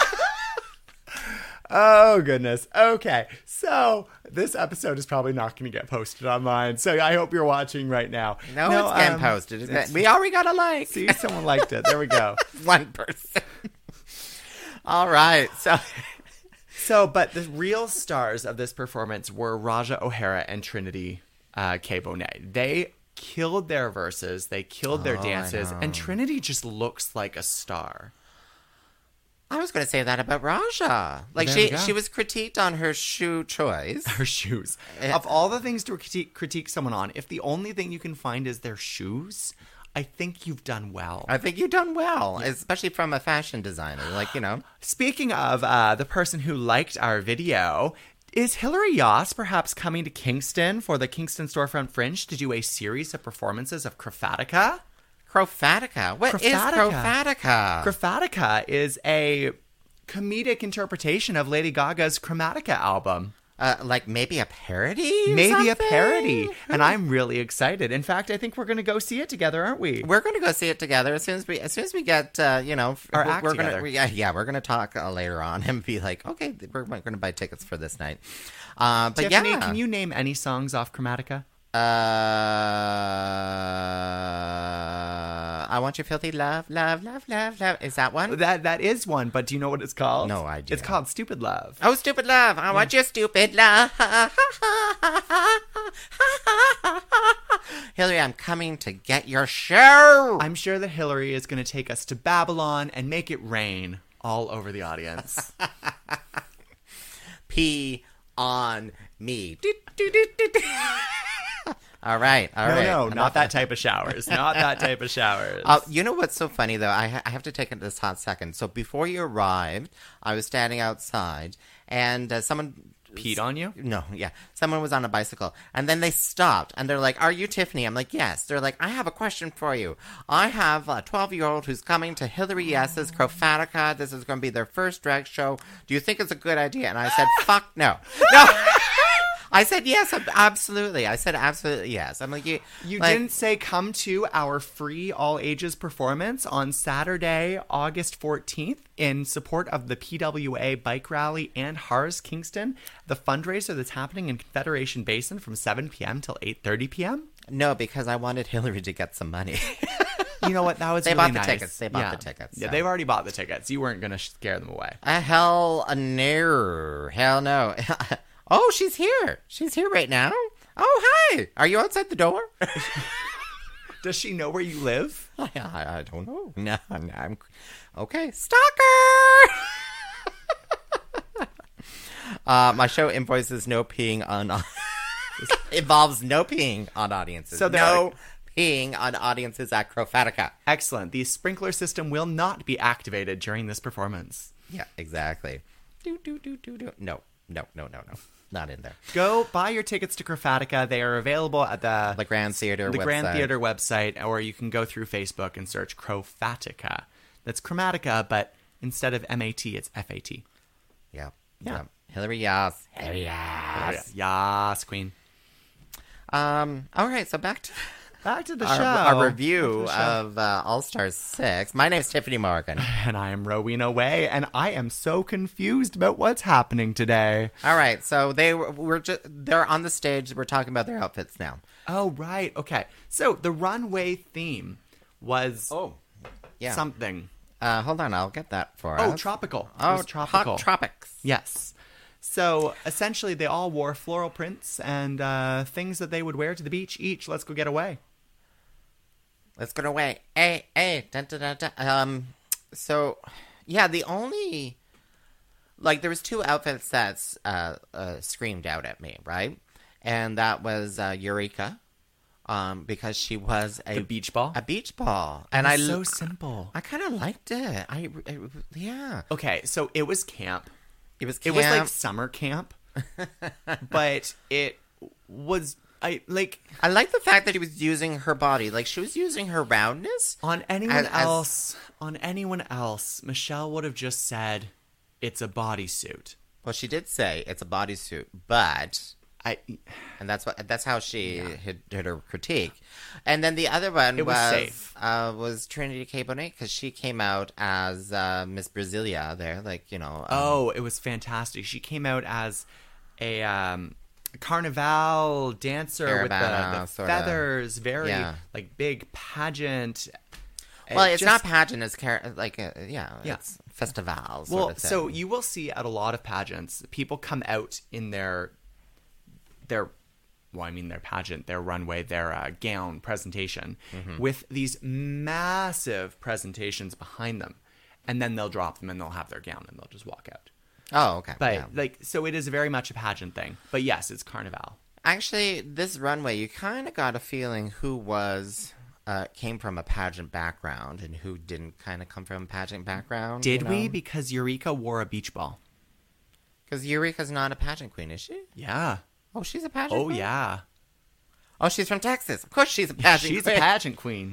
Oh, goodness. Okay, so this episode is probably not going to get posted online, so I hope you're watching right now. No, it's getting posted. Isn't it? We already got a like. See, someone liked it. There we go. One person. All right, but the real stars of this performance were Raja O'Hara and Trinity K. Bonet. They killed their verses, they killed their dances, and Trinity just looks like a star. I was going to say that about Raja. Like, she was critiqued on her shoe choice. Her shoes. Of all the things to critique someone on, if the only thing you can find is their shoes, I think you've done well. I think you've done well, especially from a fashion designer. Like, Speaking of the person who liked our video, is Hilary Yoss perhaps coming to Kingston for the Kingston Storefront Fringe to do a series of performances of Crofatica? Crofatica? What is Crofatica? Crofatica is a comedic interpretation of Lady Gaga's Chromatica album. Like maybe a parody? Maybe a parody. And I'm really excited. In fact, I think we're going to go see it together, aren't we? We're going to go see it together as soon as we get, our act we're together. We're going to talk later on and be like, okay, we're going to buy tickets for this night. But Tiffany, can you name any songs off Chromatica? I Want Your Filthy Love, Love, Love, Love, Love. Is that one? That is one, but do you know what it's called? No idea. It's called Stupid Love. Oh, Stupid Love. I want your stupid love. Hilary, I'm coming to get your show. I'm sure that Hilary is going to take us to Babylon and make it rain all over the audience. Pee on me. All right. No, not that type of showers. Not that type of showers. You know what's so funny, though? I have to take this hot second. So before you arrived, I was standing outside, and someone... Peed on you? No, yeah. Someone was on a bicycle. And then they stopped. And they're like, are you Tiffany? I'm like, yes. They're like, I have a question for you. I have a 12-year-old who's coming to Hillary Yes's Crofatica. This is going to be their first drag show. Do you think it's a good idea? And I said, fuck no. No. I said, yes, absolutely. I said, absolutely, yes. I'm like, you like, didn't say come to our free all ages performance on Saturday, August 14th in support of the PWA Bike Rally and HARS Kingston, the fundraiser that's happening in Confederation Basin from 7 p.m. till 8:30 p.m.? No, because I wanted Hillary to get some money. You know what? That was they really bought the nice. tickets. They bought the tickets. Yeah, So. they've already bought the tickets. You weren't going to scare them away. Hell no. Hell no. Oh, she's here. She's here right now. Oh, hi. Are you outside the door? Does she know where you live? I don't know. No, I'm... Okay. Stalker! My show invoices no peeing on... involves no peeing on audiences. So no peeing on audiences at Crofatica. Excellent. The sprinkler system will not be activated during this performance. Yeah, exactly. No. Not in there. Go buy your tickets to Crofatica. They are available at the Grand Theater website. Grand Theater website, or you can go through Facebook and search Crofatica. That's Chromatica, but instead of M-A-T, it's F-A-T. Yeah. Yeah. Hillary Yas. Hillary Yas. Yas, queen. All right, so back to the show. Our review of All Stars 6. My name's Tiffany Morgan. And I am Rowena Way, and I am so confused about what's happening today. All right, so they're on the stage. We're talking about their outfits now. Oh, right. Okay. So the runway theme was something. Hold on, I'll get that for us. Oh, tropical. Oh, it was tropical. Hot tropics. Yes. So essentially, they all wore floral prints and things that they would wear to the beach each. Let's go get away. Let's get away. Hey. Dun, dun, dun, dun. So, yeah, the only... Like, there was two outfits that screamed out at me, right? And that was Eureka, because she was the beach ball? A beach ball. And so simple. I kind of liked it. Yeah. Okay, so it was camp. It was camp. It was like summer camp, but it was... I like the fact that he was using her body. Like, she was using her roundness. On anyone else, Michelle would have just said, it's a bodysuit. Well, she did say it's a bodysuit, but... And that's how she did her critique. And then the other one was Trinity K. Bonet, because she came out as Miss Brasilia there, like, you know. It was fantastic. She came out as a carnival dancer with the feathers, very like big pageant. Well, it's not pageant, it's it's festivals. Well, so you will see at a lot of pageants, people come out in their pageant, their runway, their gown presentation with these massive presentations behind them. And then they'll drop them and they'll have their gown and they'll just walk out. Oh, okay. But so it is very much a pageant thing. But yes, it's Carnival. Actually, this runway, you kind of got a feeling who came from a pageant background and who didn't kind of come from a pageant background. Did we? Because Eureka wore a beach ball. Because Eureka's not a pageant queen, is she? Yeah. Oh, she's a pageant queen? Oh, yeah. Oh, she's from Texas. Of course she's a pageant queen. She's a pageant queen.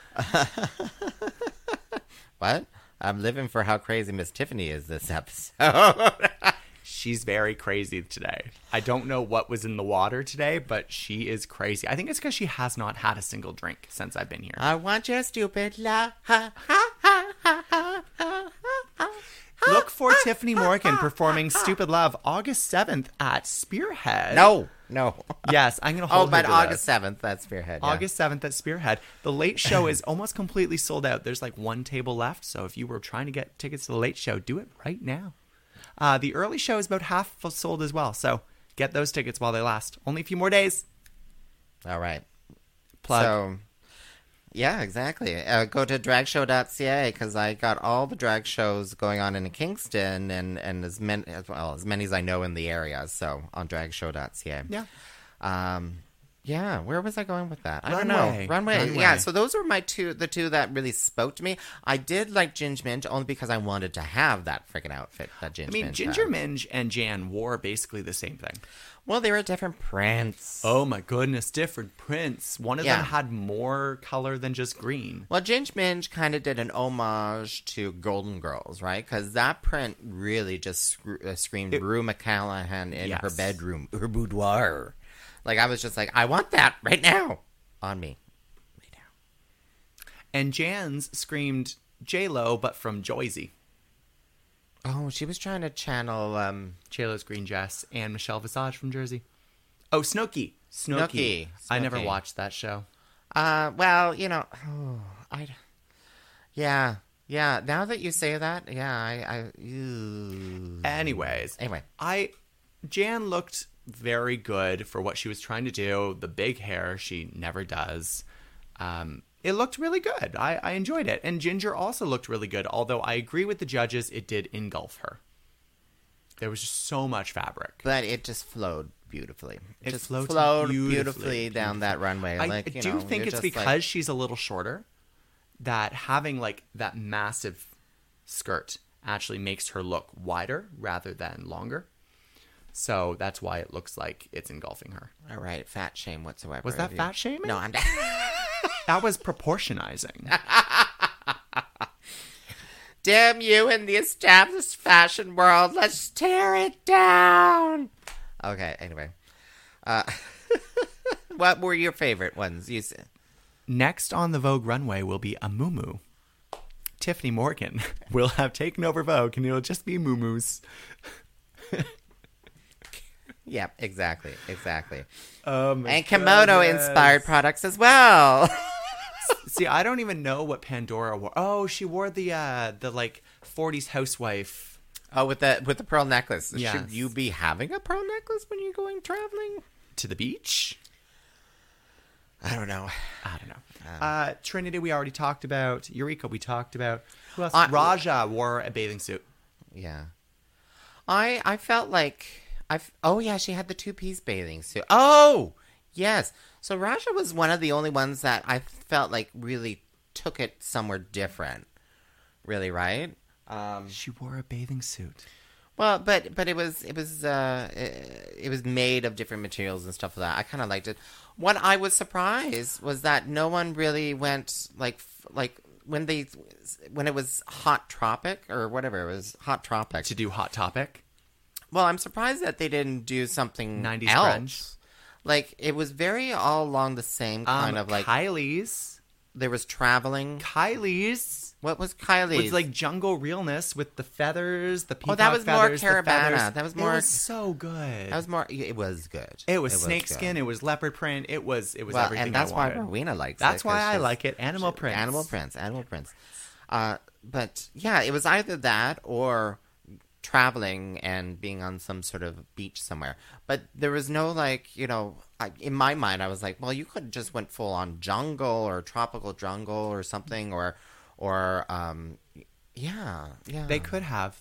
What? I'm living for how crazy Miss Tiffany is this episode. She's very crazy today. I don't know what was in the water today, but she is crazy. I think it's because she has not had a single drink since I've been here. I want your stupid love. Ha, ha, ha, ha, ha, ha, ha. Look for Tiffany Morgan performing Stupid Love August 7th at Spearhead. No. Yes, I'm going to hold but August 7th, that's Spearhead. Yeah. August 7th at Spearhead. The late show is almost completely sold out. There's like one table left, so if you were trying to get tickets to the late show, do it right now. The early show is about half sold as well, so get those tickets while they last. Only a few more days. All right. Plug. So, yeah, exactly. Go to dragshow.ca because I got all the drag shows going on in Kingston and as many as I know in the area. So on dragshow.ca. Yeah. Yeah, where was I going with that? I don't Runway. know. Runway. Runway. Yeah, so those were the two that really spoke to me. I did like Ginge Minge only because I wanted to have that freaking outfit that Ginge Minge Ginger had. Minge and Jan wore basically the same thing. Well, they were different prints. Oh my goodness, different prints. One of Yeah. them had more color than just green. Well, Ginge Minge kind of did an homage to Golden Girls, right? Because that print really just screamed Rue McCallaghan in her Yes. bedroom, her boudoir. Like, I was just like, I want that right now on me. Right now. And Jan's screamed J-Lo, but from Joyzy. Oh, she was trying to channel J-Lo's green dress and Michelle Visage from Jersey. Oh, Snooki. Snooki. I never Snooki. watched that show. Well, yeah. Now that you say that, Anyways. Anyway. Jan looked very good for what she was trying to do. The big hair, she never does. It looked really good. I enjoyed it. And Ginger also looked really good, although I agree with the judges, it did engulf her. There was just so much fabric. But it just flowed beautifully. It just flowed flowed beautifully beautifully down that runway. I Like, do think you're it's just because like, she's a little shorter that having like that massive skirt actually makes her look wider rather than longer. So that's why it looks like it's engulfing her. all right, fat shame whatsoever. Was that fat shaming? No, I'm That was proportionizing. Damn you in the established fashion world. Let's tear it down. Okay, anyway. What were your favorite ones? You said? Next on the Vogue runway will be a muumuu. Tiffany Morgan will have taken over Vogue, and it'll just be muumuus. Yeah, exactly. Oh my And kimono-inspired products as well. See, I don't even know what Pandora wore. Oh, she wore the like 40s housewife. Oh, with the pearl necklace. Yes. Should you be having a pearl necklace when you're going traveling? To the beach? I don't know. Trinity, we already talked about. Eureka, we talked about. Who else? Raja wore a bathing suit. Yeah. I felt like oh yeah, she had the two-piece bathing suit. Oh, yes. So Raja was one of the only ones that I felt like really took it somewhere different. Really, right? She wore a bathing suit. Well, but it was made of different materials and stuff like that. I kind of liked it. What I was surprised was that no one really went like when it was Hot Tropic or whatever it was, Hot Tropic. To do Hot Topic. Well, I'm surprised that they didn't do something 90s else. grunge. Like it was very all along the same kind of like Kylie's. there was traveling. Kylie's. What was Kylie's? With like jungle realness with the feathers, the peacock that was more feathers, the Caravana. feathers. That was more- It was so good. That was more. It was good. It was snakeskin. good. It was leopard print. It was Well, everything. and that's I why wanted. Rowena likes it. That's why 'cause I she's- like it. Animal prints. Animal prints. But yeah, it was either that or traveling and being on some sort of beach somewhere. But there was no in my mind, I was like, well, you could just went full on jungle or tropical jungle or something or yeah. They could have.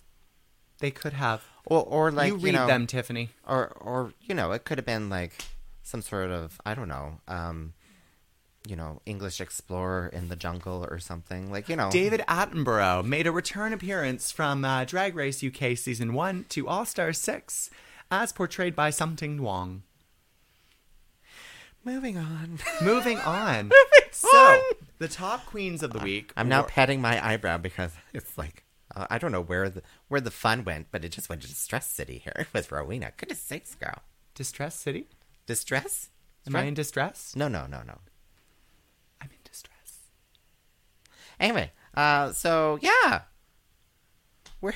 Or like you read them, Tiffany. or it could have been like some sort of I don't know, English explorer in the jungle or something David Attenborough made a return appearance from Drag Race UK Season 1 to All Stars 6, as portrayed by Something Wong. Moving on. So, the top queens of the week. I'm now were- petting my eyebrow because it's like I don't know where the fun went, but it just went to Distress City here with Rowena. Goodness sakes, girl. Distress City? Distress? Am I in distress? No. I'm in distress. Anyway, so yeah, we're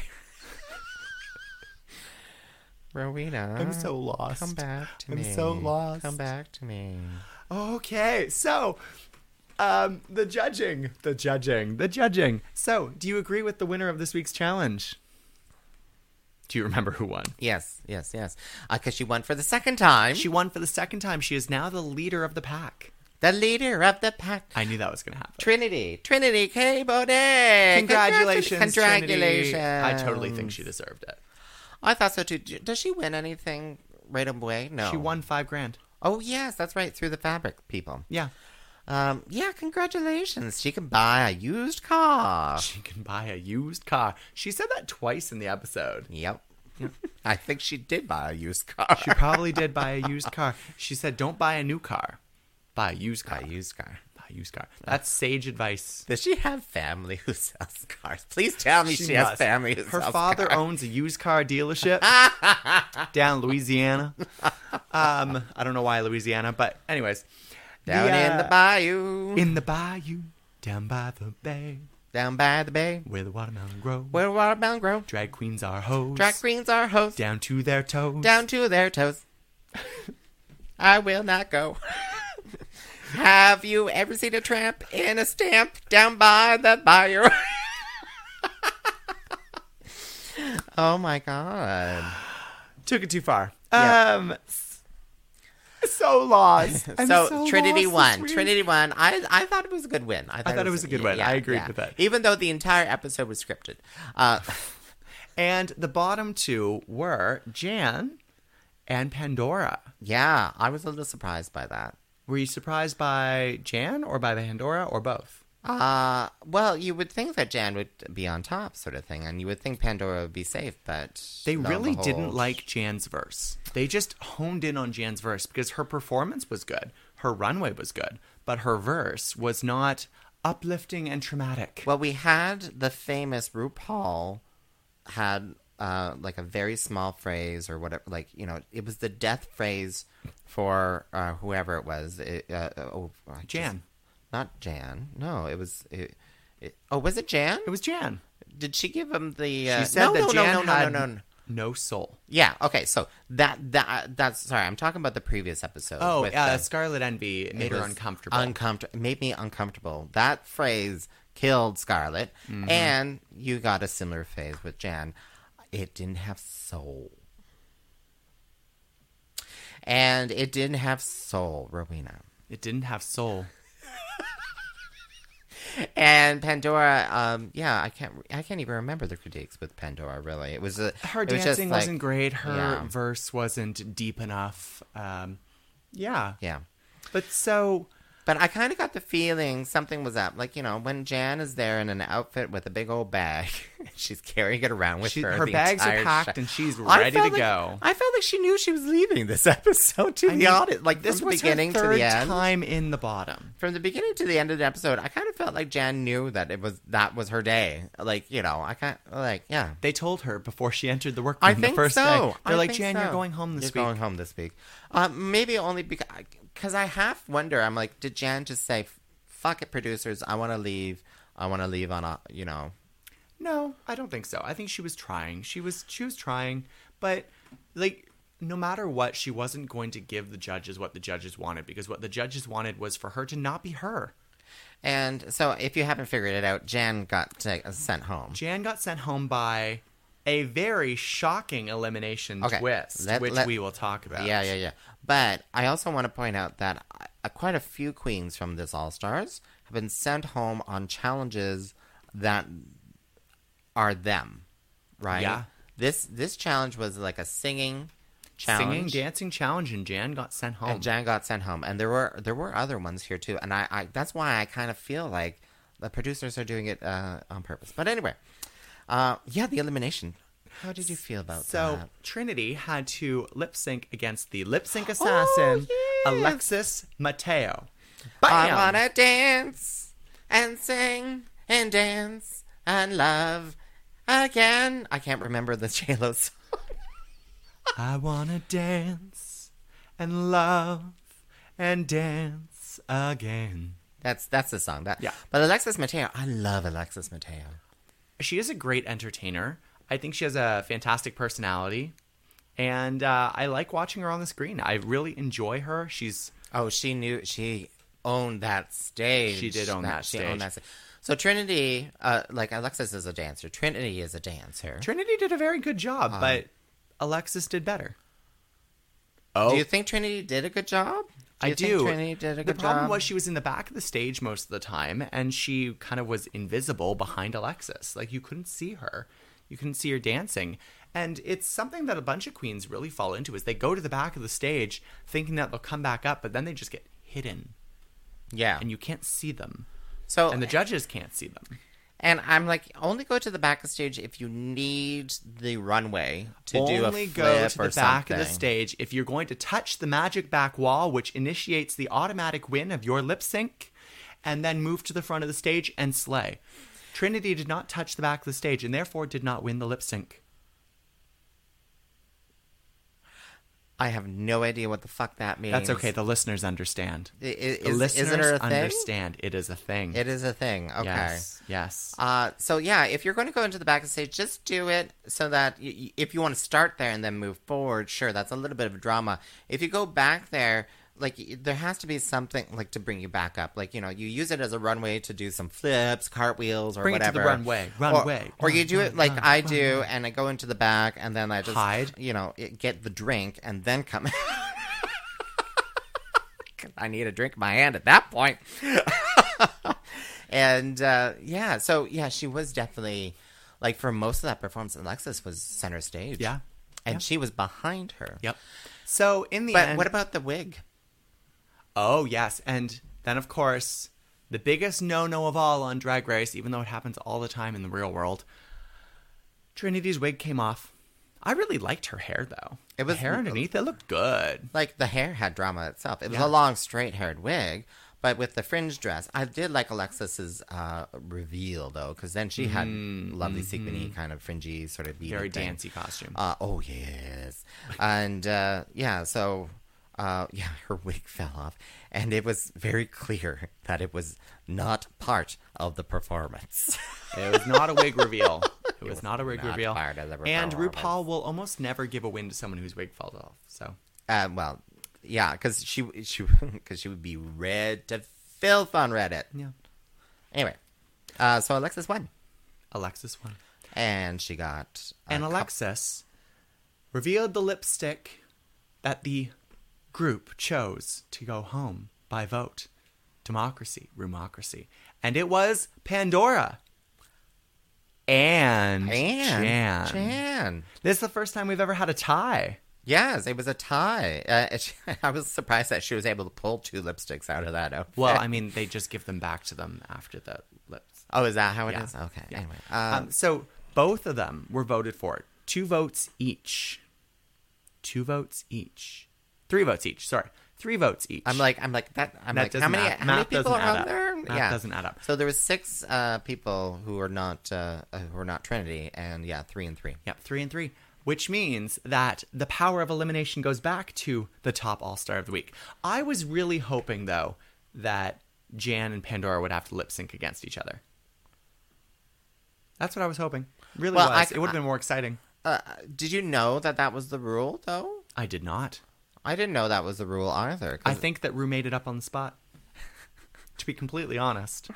Rowena. I'm so lost. Come back to I'm me. so lost. Come back to me. Okay, so the judging. So, do you agree with the winner of this week's challenge? Do you remember who won? Yes. Because she won for the second time. She won for the second time. She is now the leader of the pack. The leader of the pack. I knew that was going to happen. Trinity K. Bodeg. Congratulations, Congratulations. Trinity. I totally think she deserved it. I thought so too. Does she win anything right away? No. She won $5,000. Oh, yes, that's right. Through the fabric people. Yeah. Yeah, congratulations. She can buy a used car. She can buy a used car. She said that twice in the episode. Yep. I think she did buy a used car. She probably did buy a used car. She said, don't buy a new car. Buy a used car. Buy a used car. Buy a used car. That's sage advice. Does she have family who sells cars? Please tell me she has must. family who Her sells father cars. owns a used car dealership down in Louisiana. I don't know why Louisiana, but anyways. Down in the bayou. In the bayou, down by the bay, Down by the bay. where the watermelon grow. Where watermelon grow. Drag queens are hoes. Drag queens are hosts. Down to their toes. Down to their toes. I will not go. Have you ever seen a tramp in a stamp down by the bayou? Oh my god. Took it too far. Yeah. So lost. I'm So Trinity lost won. this week. Trinity won. I thought it was a good win. I thought it was a good win. I agreed with that. Even though the entire episode was scripted. And the bottom two were Jan and Pandora. Yeah, I was a little surprised by that. Were you surprised by Jan or by Pandora or both? Well, you would think that Jan would be on top, sort of thing, and you would think Pandora would be safe, but They lo and really didn't behold- like Jan's verse. They just honed in on Jan's verse because her performance was good. Her runway was good. But her verse was not uplifting and traumatic. Well, we had the famous RuPaul had like a very small phrase or whatever, like, you know, it was the death phrase for whoever it was. Jan. Not Jan. No, it was. Oh, was it Jan? It was Jan. Did she give him the? She said that Jan had no. no soul. Yeah. Okay. So that's sorry. I'm talking about the previous episode. Oh, with the- Scarlet Envy made her was uncomfortable. Made me uncomfortable. That phrase killed Scarlet, and you got a similar phase with Jan. It didn't have soul. And it didn't have soul, Rowena. It didn't have soul. And Pandora, yeah, I can't even remember the critiques with Pandora. Really, it was Her it was just dancing like- wasn't great. Her Yeah. verse wasn't deep enough. Yeah. Yeah. But so But I kind of got the feeling something was up. Like, you know, when Jan is there in an outfit with a big old bag, she's carrying it around with her. her the bags are entire packed show. and she's I ready felt to like- go. I felt like she knew she was leaving this episode to I the mean, audience. Like, this from the was beginning her to third the end. time in the bottom. From the beginning to the end of the episode, I kind of felt like Jan knew that that was her day. Like, you know, yeah. They told her before she entered the workroom I the think first so. day. They're I like, think Jan, so. you're going home this You're week. going home this week. Maybe only because I half wonder. I'm like, did Jan just say, "Fuck it, producers, I want to leave. I want to leave on a, you know." No, I don't think so. I think she was trying. She was trying, but like no matter what, she wasn't going to give the judges what the judges wanted because what the judges wanted was for her to not be her. And so, if you haven't figured it out, Jan got sent home. Jan got sent home by a very shocking elimination twist, which we will talk about. Yeah. But I also want to point out that quite a few queens from this All Stars have been sent home on challenges that are them, right? Yeah. This challenge was like a singing challenge. Singing, dancing challenge, and Jan got sent home. And Jan got sent home, and there were other ones here too. And I that's why I kind of feel like the producers are doing it on purpose. But anyway, yeah, the elimination. How did you feel about So that? Trinity had to lip sync against the lip sync assassin yes. Alexis Mateo. I Bam! wanna dance and sing and dance and love again. I can't remember the J-Lo song. I wanna dance and love and dance again. That's the song. Yeah. But Alexis Mateo, I love Alexis Mateo. She is a great entertainer. I think she has a fantastic personality. And I like watching her on the screen. I really enjoy her. She's She owned that stage. She did own that She stage. owned that stage. So Trinity, like Alexis is a dancer. Trinity is a dancer. Trinity did a very good job, but Alexis did better. Oh, Do you think Trinity did a good job? I you think do. Trinity did a The good problem job? was she was in the back of the stage most of the time, and she kind of was invisible behind Alexis. Like, you couldn't see her. You couldn't see her dancing. And it's something that a bunch of queens really fall into is they go to the back of the stage thinking that they'll come back up, but then they just get hidden. Yeah. And you can't see them. So, And the judges can't see them. and I'm like, only go to the back of the stage if you need the runway to do a Only flip go to or the back of the something. stage if you're going to touch the magic back wall, which initiates the automatic win of your lip sync, and then move to the front of the stage and slay. Trinity did not touch the back of the stage and therefore did not win the lip sync. I have no idea what the fuck that means. That's okay. The listeners understand. The listeners isn't it a thing? understand. It is a thing. It is a thing. Okay. Yes. So yeah, if you're going to go into the back of the stage, just do it so that if you want to start there and then move forward, sure, that's a little bit of drama. If you go back there, like there has to be something like to bring you back up. Like, you know, you use it as a runway to do some flips, cartwheels, or Bring whatever. it to the runway. Or you do it like I do, and I go into the back, and then I just hide. You know, get the drink, and then come. I need a drink in my hand at that point. And yeah, so yeah, she was definitely like for most of that performance, Alexis was center stage. Yeah. And she was behind her. Yep. So in the But end, what about the wig? Oh, yes. And then, of course, the biggest no-no of all on Drag Race, even though it happens all the time in the real world, Trinity's wig came off. I really liked her hair, though. It was the hair underneath, it looked good. Like the hair had drama itself. It was Yeah. a long, straight-haired wig, but with the fringe dress, I did like Alexis's reveal though, because then she had lovely sequiny kind of fringy sort of beady Very thing. dancey costume. Oh yes, and yeah, so yeah, her wig fell off, and it was very clear that it was not part of the performance. It was not a wig reveal. It was not a wig not reveal. part of the And performance. RuPaul will almost never give a win to someone whose wig falls off. So Well, yeah, because she would be red to filth on Reddit. yeah, Anyway, so Alexis won, Alexis won. and she got And Alexis revealed the lipstick that the group chose to go home by vote. Democracy, Roomocracy. And it was Pandora. And Jan. This is the first time we've ever had a tie. Yes, it was a tie. I was surprised that she was able to pull two lipsticks out of that outfit. Well, I mean, they just give them back to them after the lips. Oh, is that how it is? Yeah. Okay. Yeah. Anyway, So both of them were voted for. 2 votes each. 2 votes each. 3 votes each. Sorry. 3 votes each. I'm like that. I'm That like, how doesn't many? add- How many math people doesn't are add on up. there? Math doesn't add up. So there was 6 people who are not Trinity, and yeah, 3 and 3. Yep, 3 and 3. Which means that the power of elimination goes back to the top All-Star of the Week. I was really hoping, though, that Jan and Pandora would have to lip sync against each other. That's what I was hoping. Really Well, was. It would have been more exciting. Did you know that was the rule, though? I did not. I didn't know that was the rule either. 'Cause I think that Rue made it up on the spot. To be completely honest.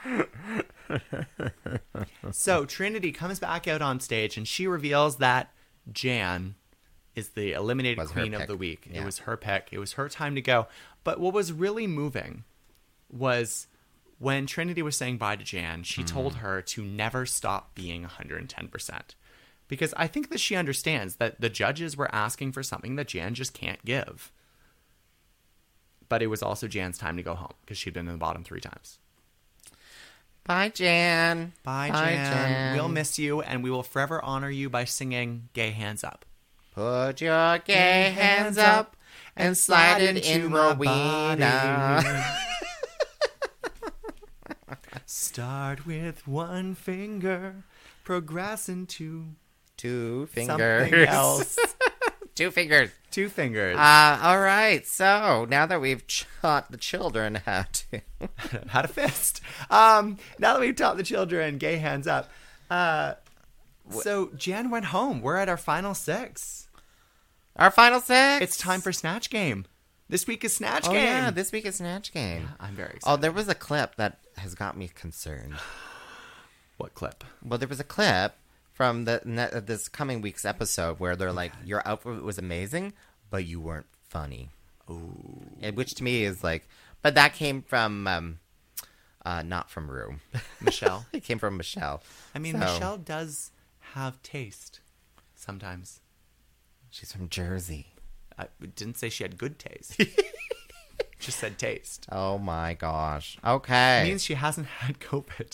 So Trinity comes back out on stage and she reveals that Jan is the eliminated Was her queen of pick. the week. Yeah. It was her pick. It was her time to go. But what was really moving was when Trinity was saying bye to Jan, she told her to never stop being 110%. Because I think that she understands that the judges were asking for something that Jan just can't give. But it was also Jan's time to go home because she'd been in the bottom 3 times. Bye, Jan. Bye, Jan. We'll miss you, and we will forever honor you by singing Gay Hands Up. Put your gay hands up and slide it in Rowena. Start with one finger, progress into 2 something fingers. else. 2 fingers. 2 fingers. All right. So now that we've taught the children how to, Had a fist. Now that we've taught the children Gay Hands Up. So Jan went home. We're at our final 6. our final 6. It's time for Snatch Game. This week is Snatch Oh Game. yeah, this week is Snatch Game. I'm very excited. Oh, there was a clip that has got me concerned. What clip? Well, there was a clip from this coming week's episode where they're like, "Your outfit was amazing, but you weren't funny." Ooh. Which to me is like, but that came from, not from Rue. Michelle. It came from Michelle. I mean, So- Michelle does have taste sometimes. She's from Jersey. I didn't say she had good taste. Just said taste. Oh my gosh. Okay. It means she hasn't had COVID.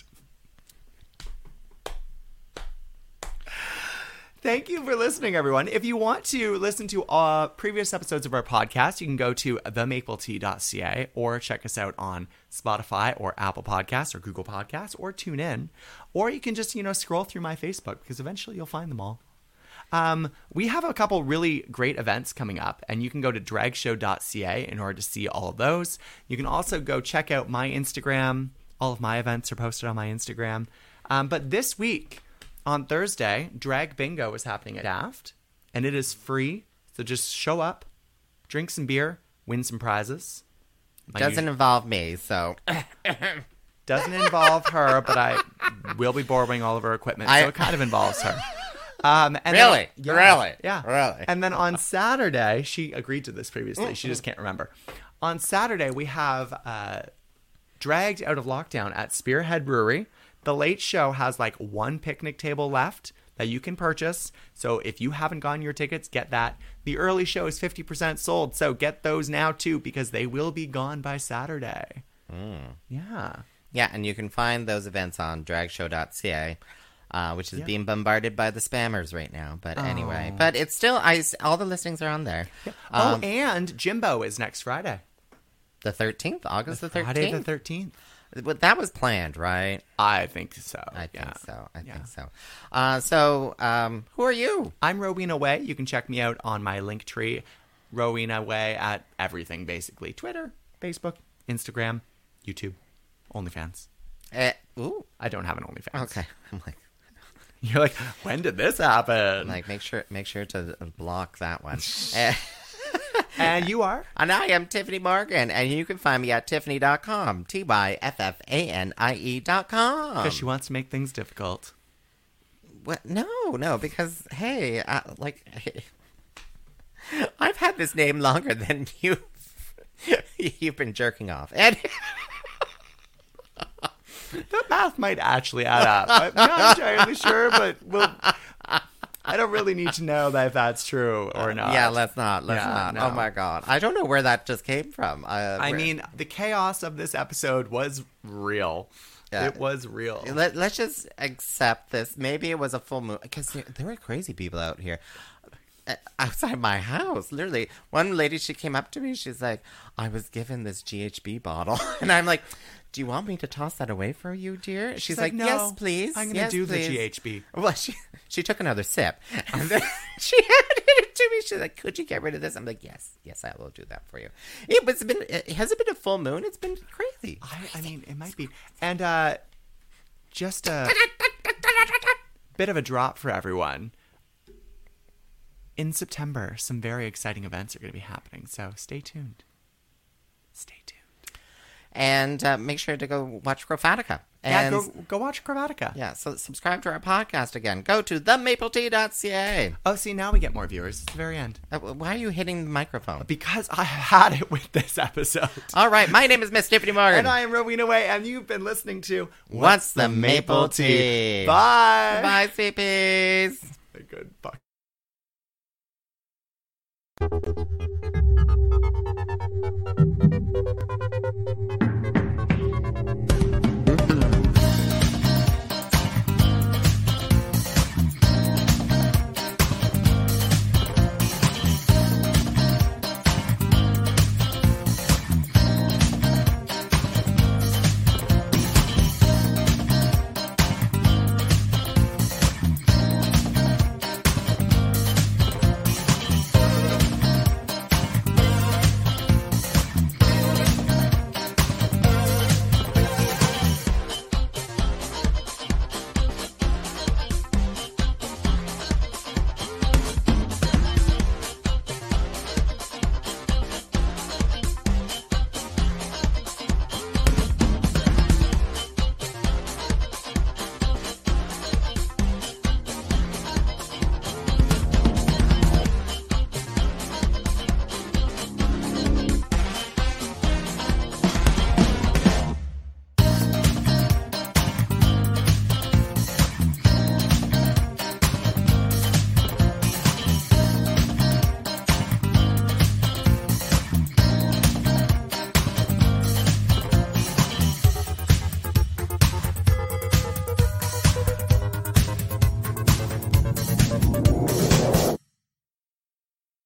Thank you for listening, everyone. If you want to listen to previous episodes of our podcast, you can go to themapletea.ca or check us out on Spotify or Apple Podcasts or Google Podcasts or TuneIn. Or you can just, scroll through my Facebook because eventually you'll find them all. We have a couple really great events coming up, and you can go to dragshow.ca in order to see all of those. You can also go check out my Instagram. All of my events are posted on my Instagram. But this week, on Thursday, Drag Bingo is happening at Daft, and it is free. So just show up, drink some beer, win some prizes. Doesn't involve me, so. Doesn't involve her, but I will be borrowing all of her equipment, so it kind of involves her. And really? Then, Really? Yeah. Really? And then on Saturday, she agreed to this previously. She just can't remember. On Saturday, we have Dragged Out of Lockdown at Spearhead Brewery. The Late Show has like one picnic table left that you can purchase. So if you haven't gotten your tickets, get that. The early show is 50% sold. So get those now too, because they will be gone by Saturday. Yeah. Yeah, and you can find those events on dragshow.ca, which is being bombarded by the spammers right now. But anyway, but it's still, all the listings are on there. Yeah. And Jimbo is next Friday. The 13th? August the 13th? Friday the 13th. But that was planned, right? I think so. I think so. So, who are you? I'm Rowena Way. You can check me out on my Linktree, Rowena Way, at everything, basically. Twitter, Facebook, Instagram, YouTube, OnlyFans. Ooh. I don't have an OnlyFans. Okay. I'm like... You're like, when did this happen? I'm like, make sure to block that one. And you are? And I am Tiffany Morgan, and you can find me at tiffany.com, TYFFANIE.com. Because she wants to make things difficult. What? No, because, hey, I've had this name longer than you've been jerking off. And the math might actually add up. I'm not entirely sure, but I don't really need to know if that's true or not. Yeah, let's not. No. Oh, my God. I don't know where that just came from. I mean, the chaos of this episode was real. Yeah. It was real. Let's just accept this. Maybe it was a full moon. Because there were crazy people out here. Outside my house, literally. One lady, she came up to me. She's like, I was given this GHB bottle. And I'm like, do you want me to toss that away for you, dear? She's like, no, yes, please. I'm going to do the GHB. Well, she took another sip. And then she handed it to me. She's like, could you get rid of this? I'm like, yes, I will do that for you. Has it been a full moon? It's been crazy. I mean, it might be. And just a bit of a drop for everyone. In September, some very exciting events are going to be happening, so stay tuned. Stay tuned. And make sure to go watch Chromatica. And go watch Chromatica. Yeah, so subscribe to our podcast again. Go to themapletea.ca. Oh, see, now we get more viewers. It's the very end. Why are you hitting the microphone? Because I had it with this episode. All right, my name is Miss Tiffany Morgan. And I am Rowena Way, and you've been listening to What's the Maple Tea? Bye. Bye, CPs. A good fuck.